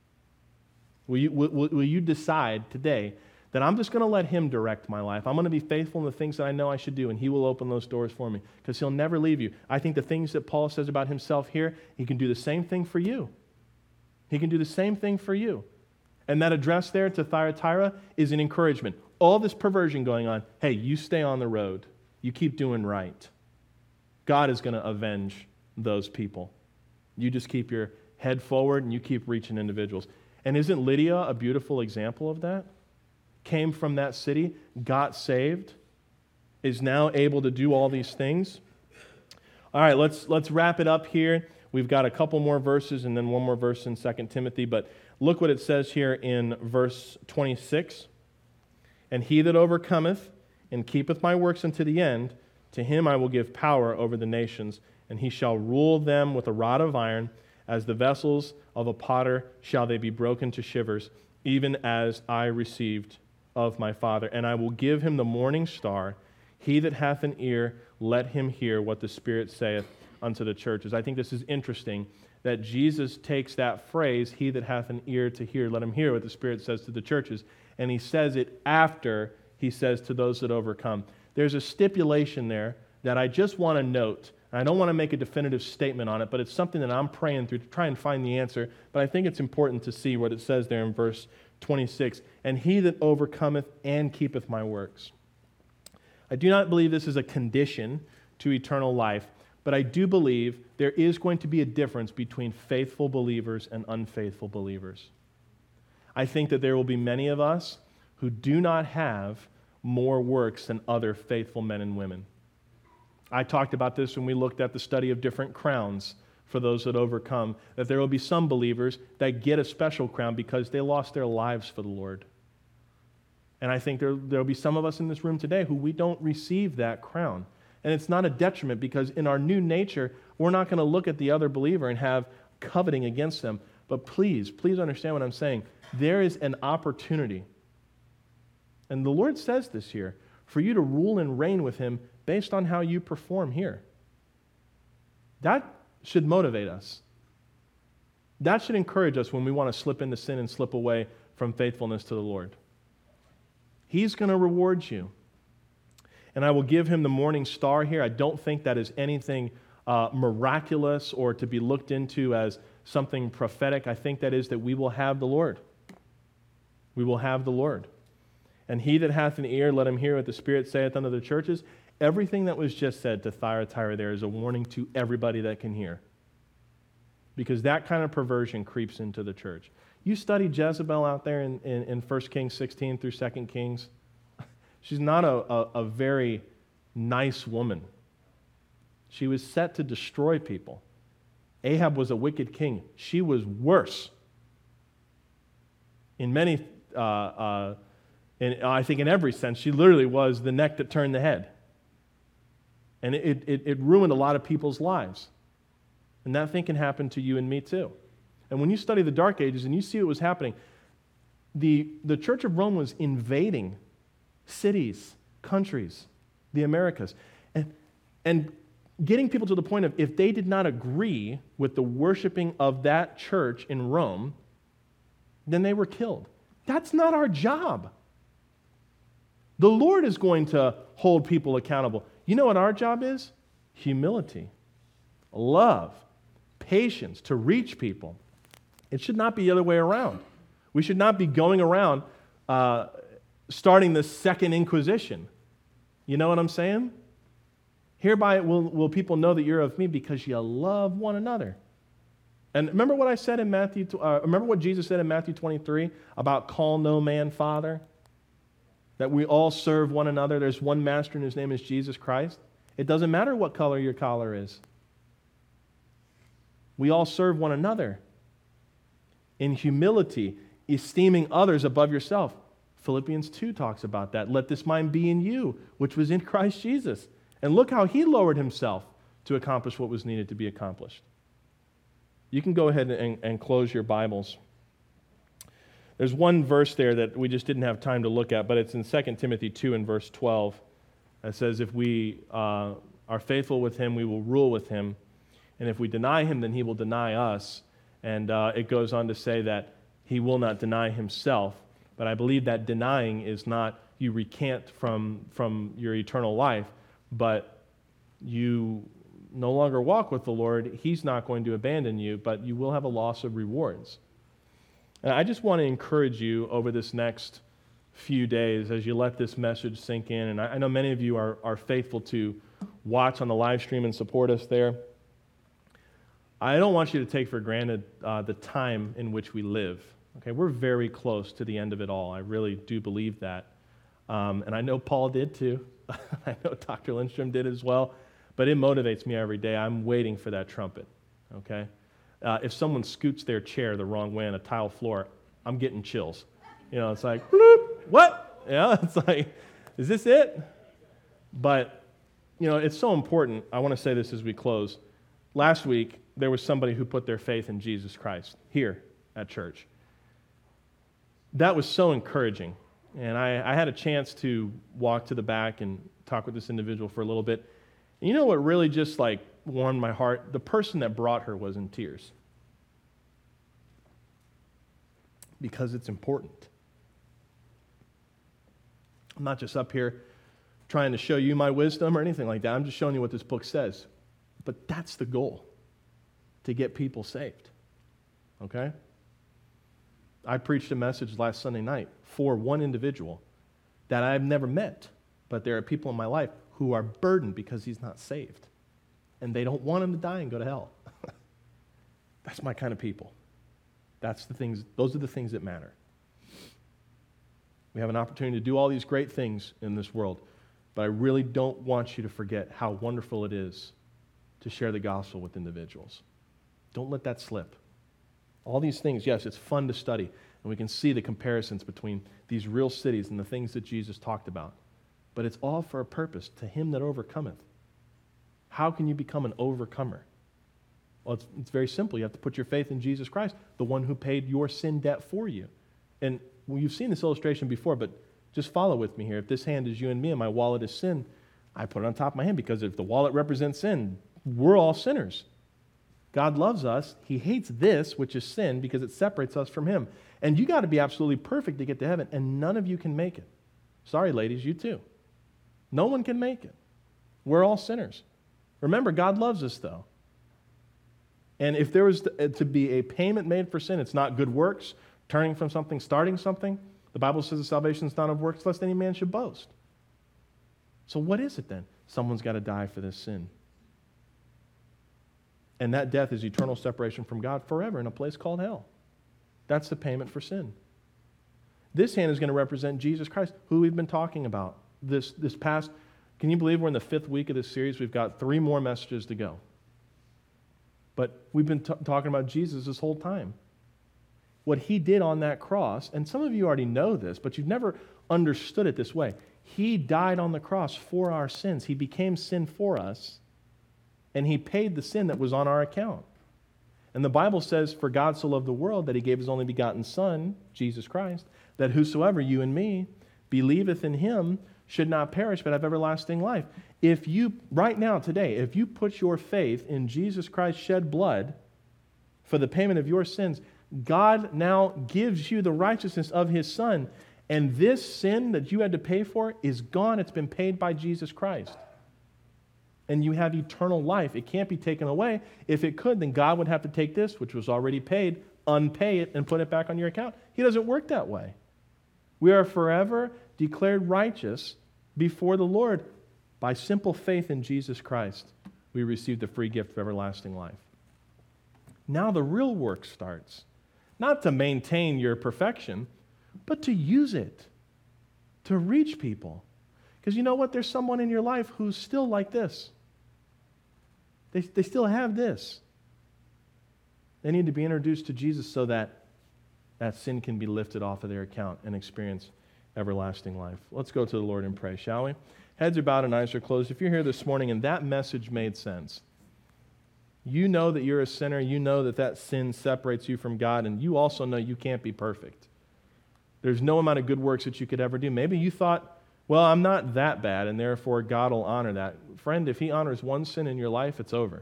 Will you decide today that I'm just going to let him direct my life? I'm going to be faithful in the things that I know I should do, and he will open those doors for me, because he'll never leave you. I think the things that Paul says about himself here, he can do the same thing for you. He can do the same thing for you. And that address there to Thyatira is an encouragement. All this perversion going on, hey, you stay on the road. You keep doing right. God is going to avenge those people. You just keep your head forward and you keep reaching individuals. And isn't Lydia a beautiful example of that? Came from that city, got saved, is now able to do all these things. All right, let's wrap it up here. We've got a couple more verses and then one more verse in 2 Timothy, but look what it says here in verse 26. And he that overcometh and keepeth my works unto the end, to him I will give power over the nations, and he shall rule them with a rod of iron, as the vessels of a potter shall they be broken to shivers, even as I received of my Father. And I will give him the morning star. He that hath an ear, let him hear what the Spirit saith unto the churches. I think this is interesting that Jesus takes that phrase, he that hath an ear to hear, let him hear what the Spirit says to the churches, and he says it after he says to those that overcome. There's a stipulation there that I just want to note. I don't want to make a definitive statement on it, but it's something that I'm praying through to try and find the answer. But I think it's important to see what it says there in verse 26. And he that overcometh and keepeth my works. I do not believe this is a condition to eternal life, but I do believe there is going to be a difference between faithful believers and unfaithful believers. I think that there will be many of us who do not have more works than other faithful men and women. I talked about this when we looked at the study of different crowns for those that overcome, that there will be some believers that get a special crown because they lost their lives for the Lord. And I think there will be some of us in this room today who we don't receive that crown. And it's not a detriment, because in our new nature, we're not going to look at the other believer and have coveting against them. But please understand what I'm saying. There is an opportunity And the Lord says this here, for you to rule and reign with him based on how you perform here. That should motivate us. That should encourage us when we want to slip into sin and slip away from faithfulness to the Lord. He's going to reward you. And I will give him the morning star here. I don't think that is anything miraculous or to be looked into as something prophetic. I think that is that we will have the Lord. We will have the Lord. And he that hath an ear, let him hear what the Spirit saith unto the churches. Everything that was just said to Thyatira there is a warning to everybody that can hear. Because that kind of perversion creeps into the church. You study Jezebel out there in 1 Kings 16 through 2 Kings. She's not a very nice woman. She was set to destroy people. Ahab was a wicked king. She was worse. In many, I think in every sense, she literally was the neck that turned the head. And it ruined a lot of people's lives. And that thing can happen to you and me too. And when you study the Dark Ages and you see what was happening, the Church of Rome was invading cities, countries, the Americas, and getting people to the point of if they did not agree with the worshiping of that church in Rome, then they were killed. That's not our job. The Lord is going to hold people accountable. You know what our job is? Humility, love, patience to reach people. It should not be the other way around. We should not be going around starting the second inquisition. You know what I'm saying? Hereby will people know that you're of me because you love one another. And remember what I said in remember what Jesus said in Matthew 23 about call no man father? That we all serve one another. There's one master and his name is Jesus Christ. It doesn't matter what color your collar is. We all serve one another in humility, esteeming others above yourself. Philippians 2 talks about that. Let this mind be in you, which was in Christ Jesus. And look how he lowered himself to accomplish what was needed to be accomplished. You can go ahead and close your Bibles. There's one verse there that we just didn't have time to look at, but it's in 2 Timothy 2 and verse 12. It says, if we are faithful with him, we will rule with him. And if we deny him, then he will deny us. And it goes on to say that he will not deny himself. But I believe that denying is not you recant from your eternal life, but you no longer walk with the Lord. He's not going to abandon you, but you will have a loss of rewards. And I just want to encourage you over this next few days as you let this message sink in. And I know many of you are faithful to watch on the live stream and support us there. I don't want you to take for granted the time in which we live. Okay, we're very close to the end of it all. I really do believe that. And I know Paul did too. I know Dr. Lindstrom did as well. But it motivates me every day. I'm waiting for that trumpet. Okay? If someone scoots their chair the wrong way on a tile floor, I'm getting chills. You know, it's like, bloop, what? Yeah, it's like, is this it? But, you know, it's so important. I want to say this as we close. Last week, there was somebody who put their faith in Jesus Christ here at church. That was so encouraging. And I had a chance to walk to the back and talk with this individual for a little bit. And you know what really just like warmed my heart? The person that brought her was in tears. Because it's important. I'm not just up here trying to show you my wisdom or anything like that. I'm just showing you what this book says. But that's the goal, to get people saved. Okay? I preached a message last Sunday night for one individual that I've never met, but there are people in my life who are burdened because he's not saved. And they don't want him to die and go to hell. That's my kind of people. Those are the things that matter. We have an opportunity to do all these great things in this world, but I really don't want you to forget how wonderful it is to share the gospel with individuals. Don't let that slip. All these things, yes, it's fun to study, and we can see the comparisons between these real cities and the things that Jesus talked about. But it's all for a purpose, to him that overcometh. How can you become an overcomer? Well, it's very simple. You have to put your faith in Jesus Christ, the one who paid your sin debt for you. And you've seen this illustration before, but Just follow with me here. If this hand is you and me and my wallet is sin, I put it on top of my hand, because if the wallet represents sin, we're all sinners. God loves us. He hates this, which is sin, because it separates us from him. And you got to be absolutely perfect to get to heaven, and none of you can make it. Sorry, ladies, you too. No one can make it. We're all sinners. Remember, God loves us, though. And if there was to be a payment made for sin, it's not good works, turning from something, starting something. The Bible says that salvation is not of works, lest any man should boast. So what is it then? Someone's got to die for this sin. And that death is eternal separation from God forever in a place called hell. That's the payment for sin. This hand is going to represent Jesus Christ, who we've been talking about this past. Can you believe we're in the 5th week of this series? We've got 3 more messages to go. But we've been talking about Jesus this whole time. What he did on that cross, and some of you already know this, but you've never understood it this way. He died on the cross for our sins. He became sin for us, and he paid the sin that was on our account. And the Bible says, for God so loved the world that he gave his only begotten Son, Jesus Christ, that whosoever, you and me, believeth in him should not perish but have everlasting life. If you, right now, today, if you put your faith in Jesus Christ's shed blood for the payment of your sins, God now gives you the righteousness of his Son. And this sin that you had to pay for is gone. It's been paid by Jesus Christ. And you have eternal life. It can't be taken away. If it could, then God would have to take this, which was already paid, unpay it, and put it back on your account. He doesn't work that way. We are forever declared righteous before the Lord by simple faith in Jesus Christ. We receive the free gift of everlasting life. Now the real work starts. Not to maintain your perfection, but to use it, to reach people. Because you know what? There's someone in your life who's still like this. They still have this. They need to be introduced to Jesus so that that sin can be lifted off of their account and experience everlasting life. Let's go to the Lord and pray, shall we? Heads are bowed and eyes are closed. If you're here this morning and that message made sense, you know that you're a sinner, you know that that sin separates you from God, and you also know you can't be perfect. There's no amount of good works that you could ever do. Maybe you thought, well, I'm not that bad, and therefore God will honor that. Friend, if he honors one sin in your life, it's over.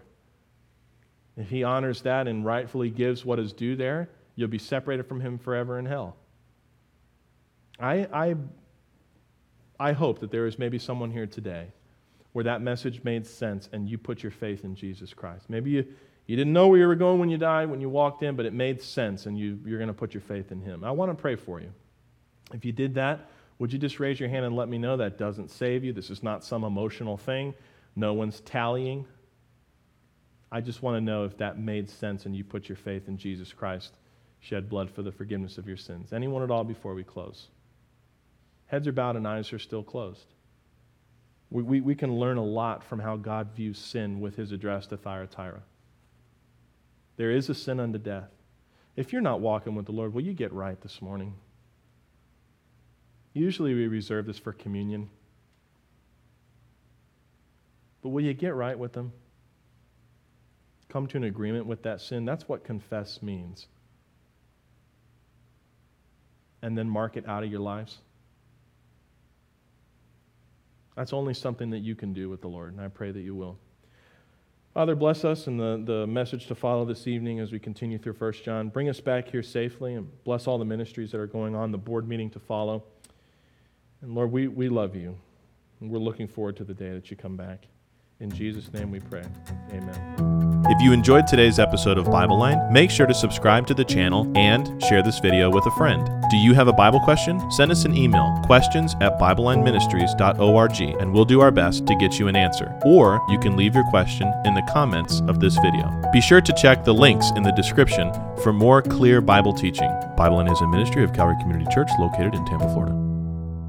If he honors that and rightfully gives what is due there, you'll be separated from him forever in hell. I hope that there is maybe someone here today where that message made sense and you put your faith in Jesus Christ. Maybe you didn't know where you were going when you died, when you walked in, but it made sense and you're going to put your faith in him. I want to pray for you. If you did that, would you just raise your hand and let me know that doesn't save you? This is not some emotional thing. No one's tallying. I just want to know if that made sense and you put your faith in Jesus Christ, shed blood for the forgiveness of your sins. Anyone at all before we close? Heads are bowed and eyes are still closed. We can learn a lot from how God views sin with his address to Thyatira. There is a sin unto death. If you're not walking with the Lord, will you get right this morning? Usually we reserve this for communion. But will you get right with him? Come to an agreement with that sin. That's what confess means. And then mark it out of your lives. That's only something that you can do with the Lord, and I pray that you will. Father, bless us in the message to follow this evening as we continue through 1 John. Bring us back here safely, and bless all the ministries that are going on, the board meeting to follow. And Lord, we love you, and we're looking forward to the day that you come back. In Jesus' name we pray. Amen. If you enjoyed today's episode of Bible Line, make sure to subscribe to the channel and share this video with a friend. Do you have a Bible question? Send us an email, questions@BibleLineMinistries.org, and we'll do our best to get you an answer. Or you can leave your question in the comments of this video. Be sure to check the links in the description for more clear Bible teaching. Bible Line is a ministry of Calvary Community Church located in Tampa, Florida.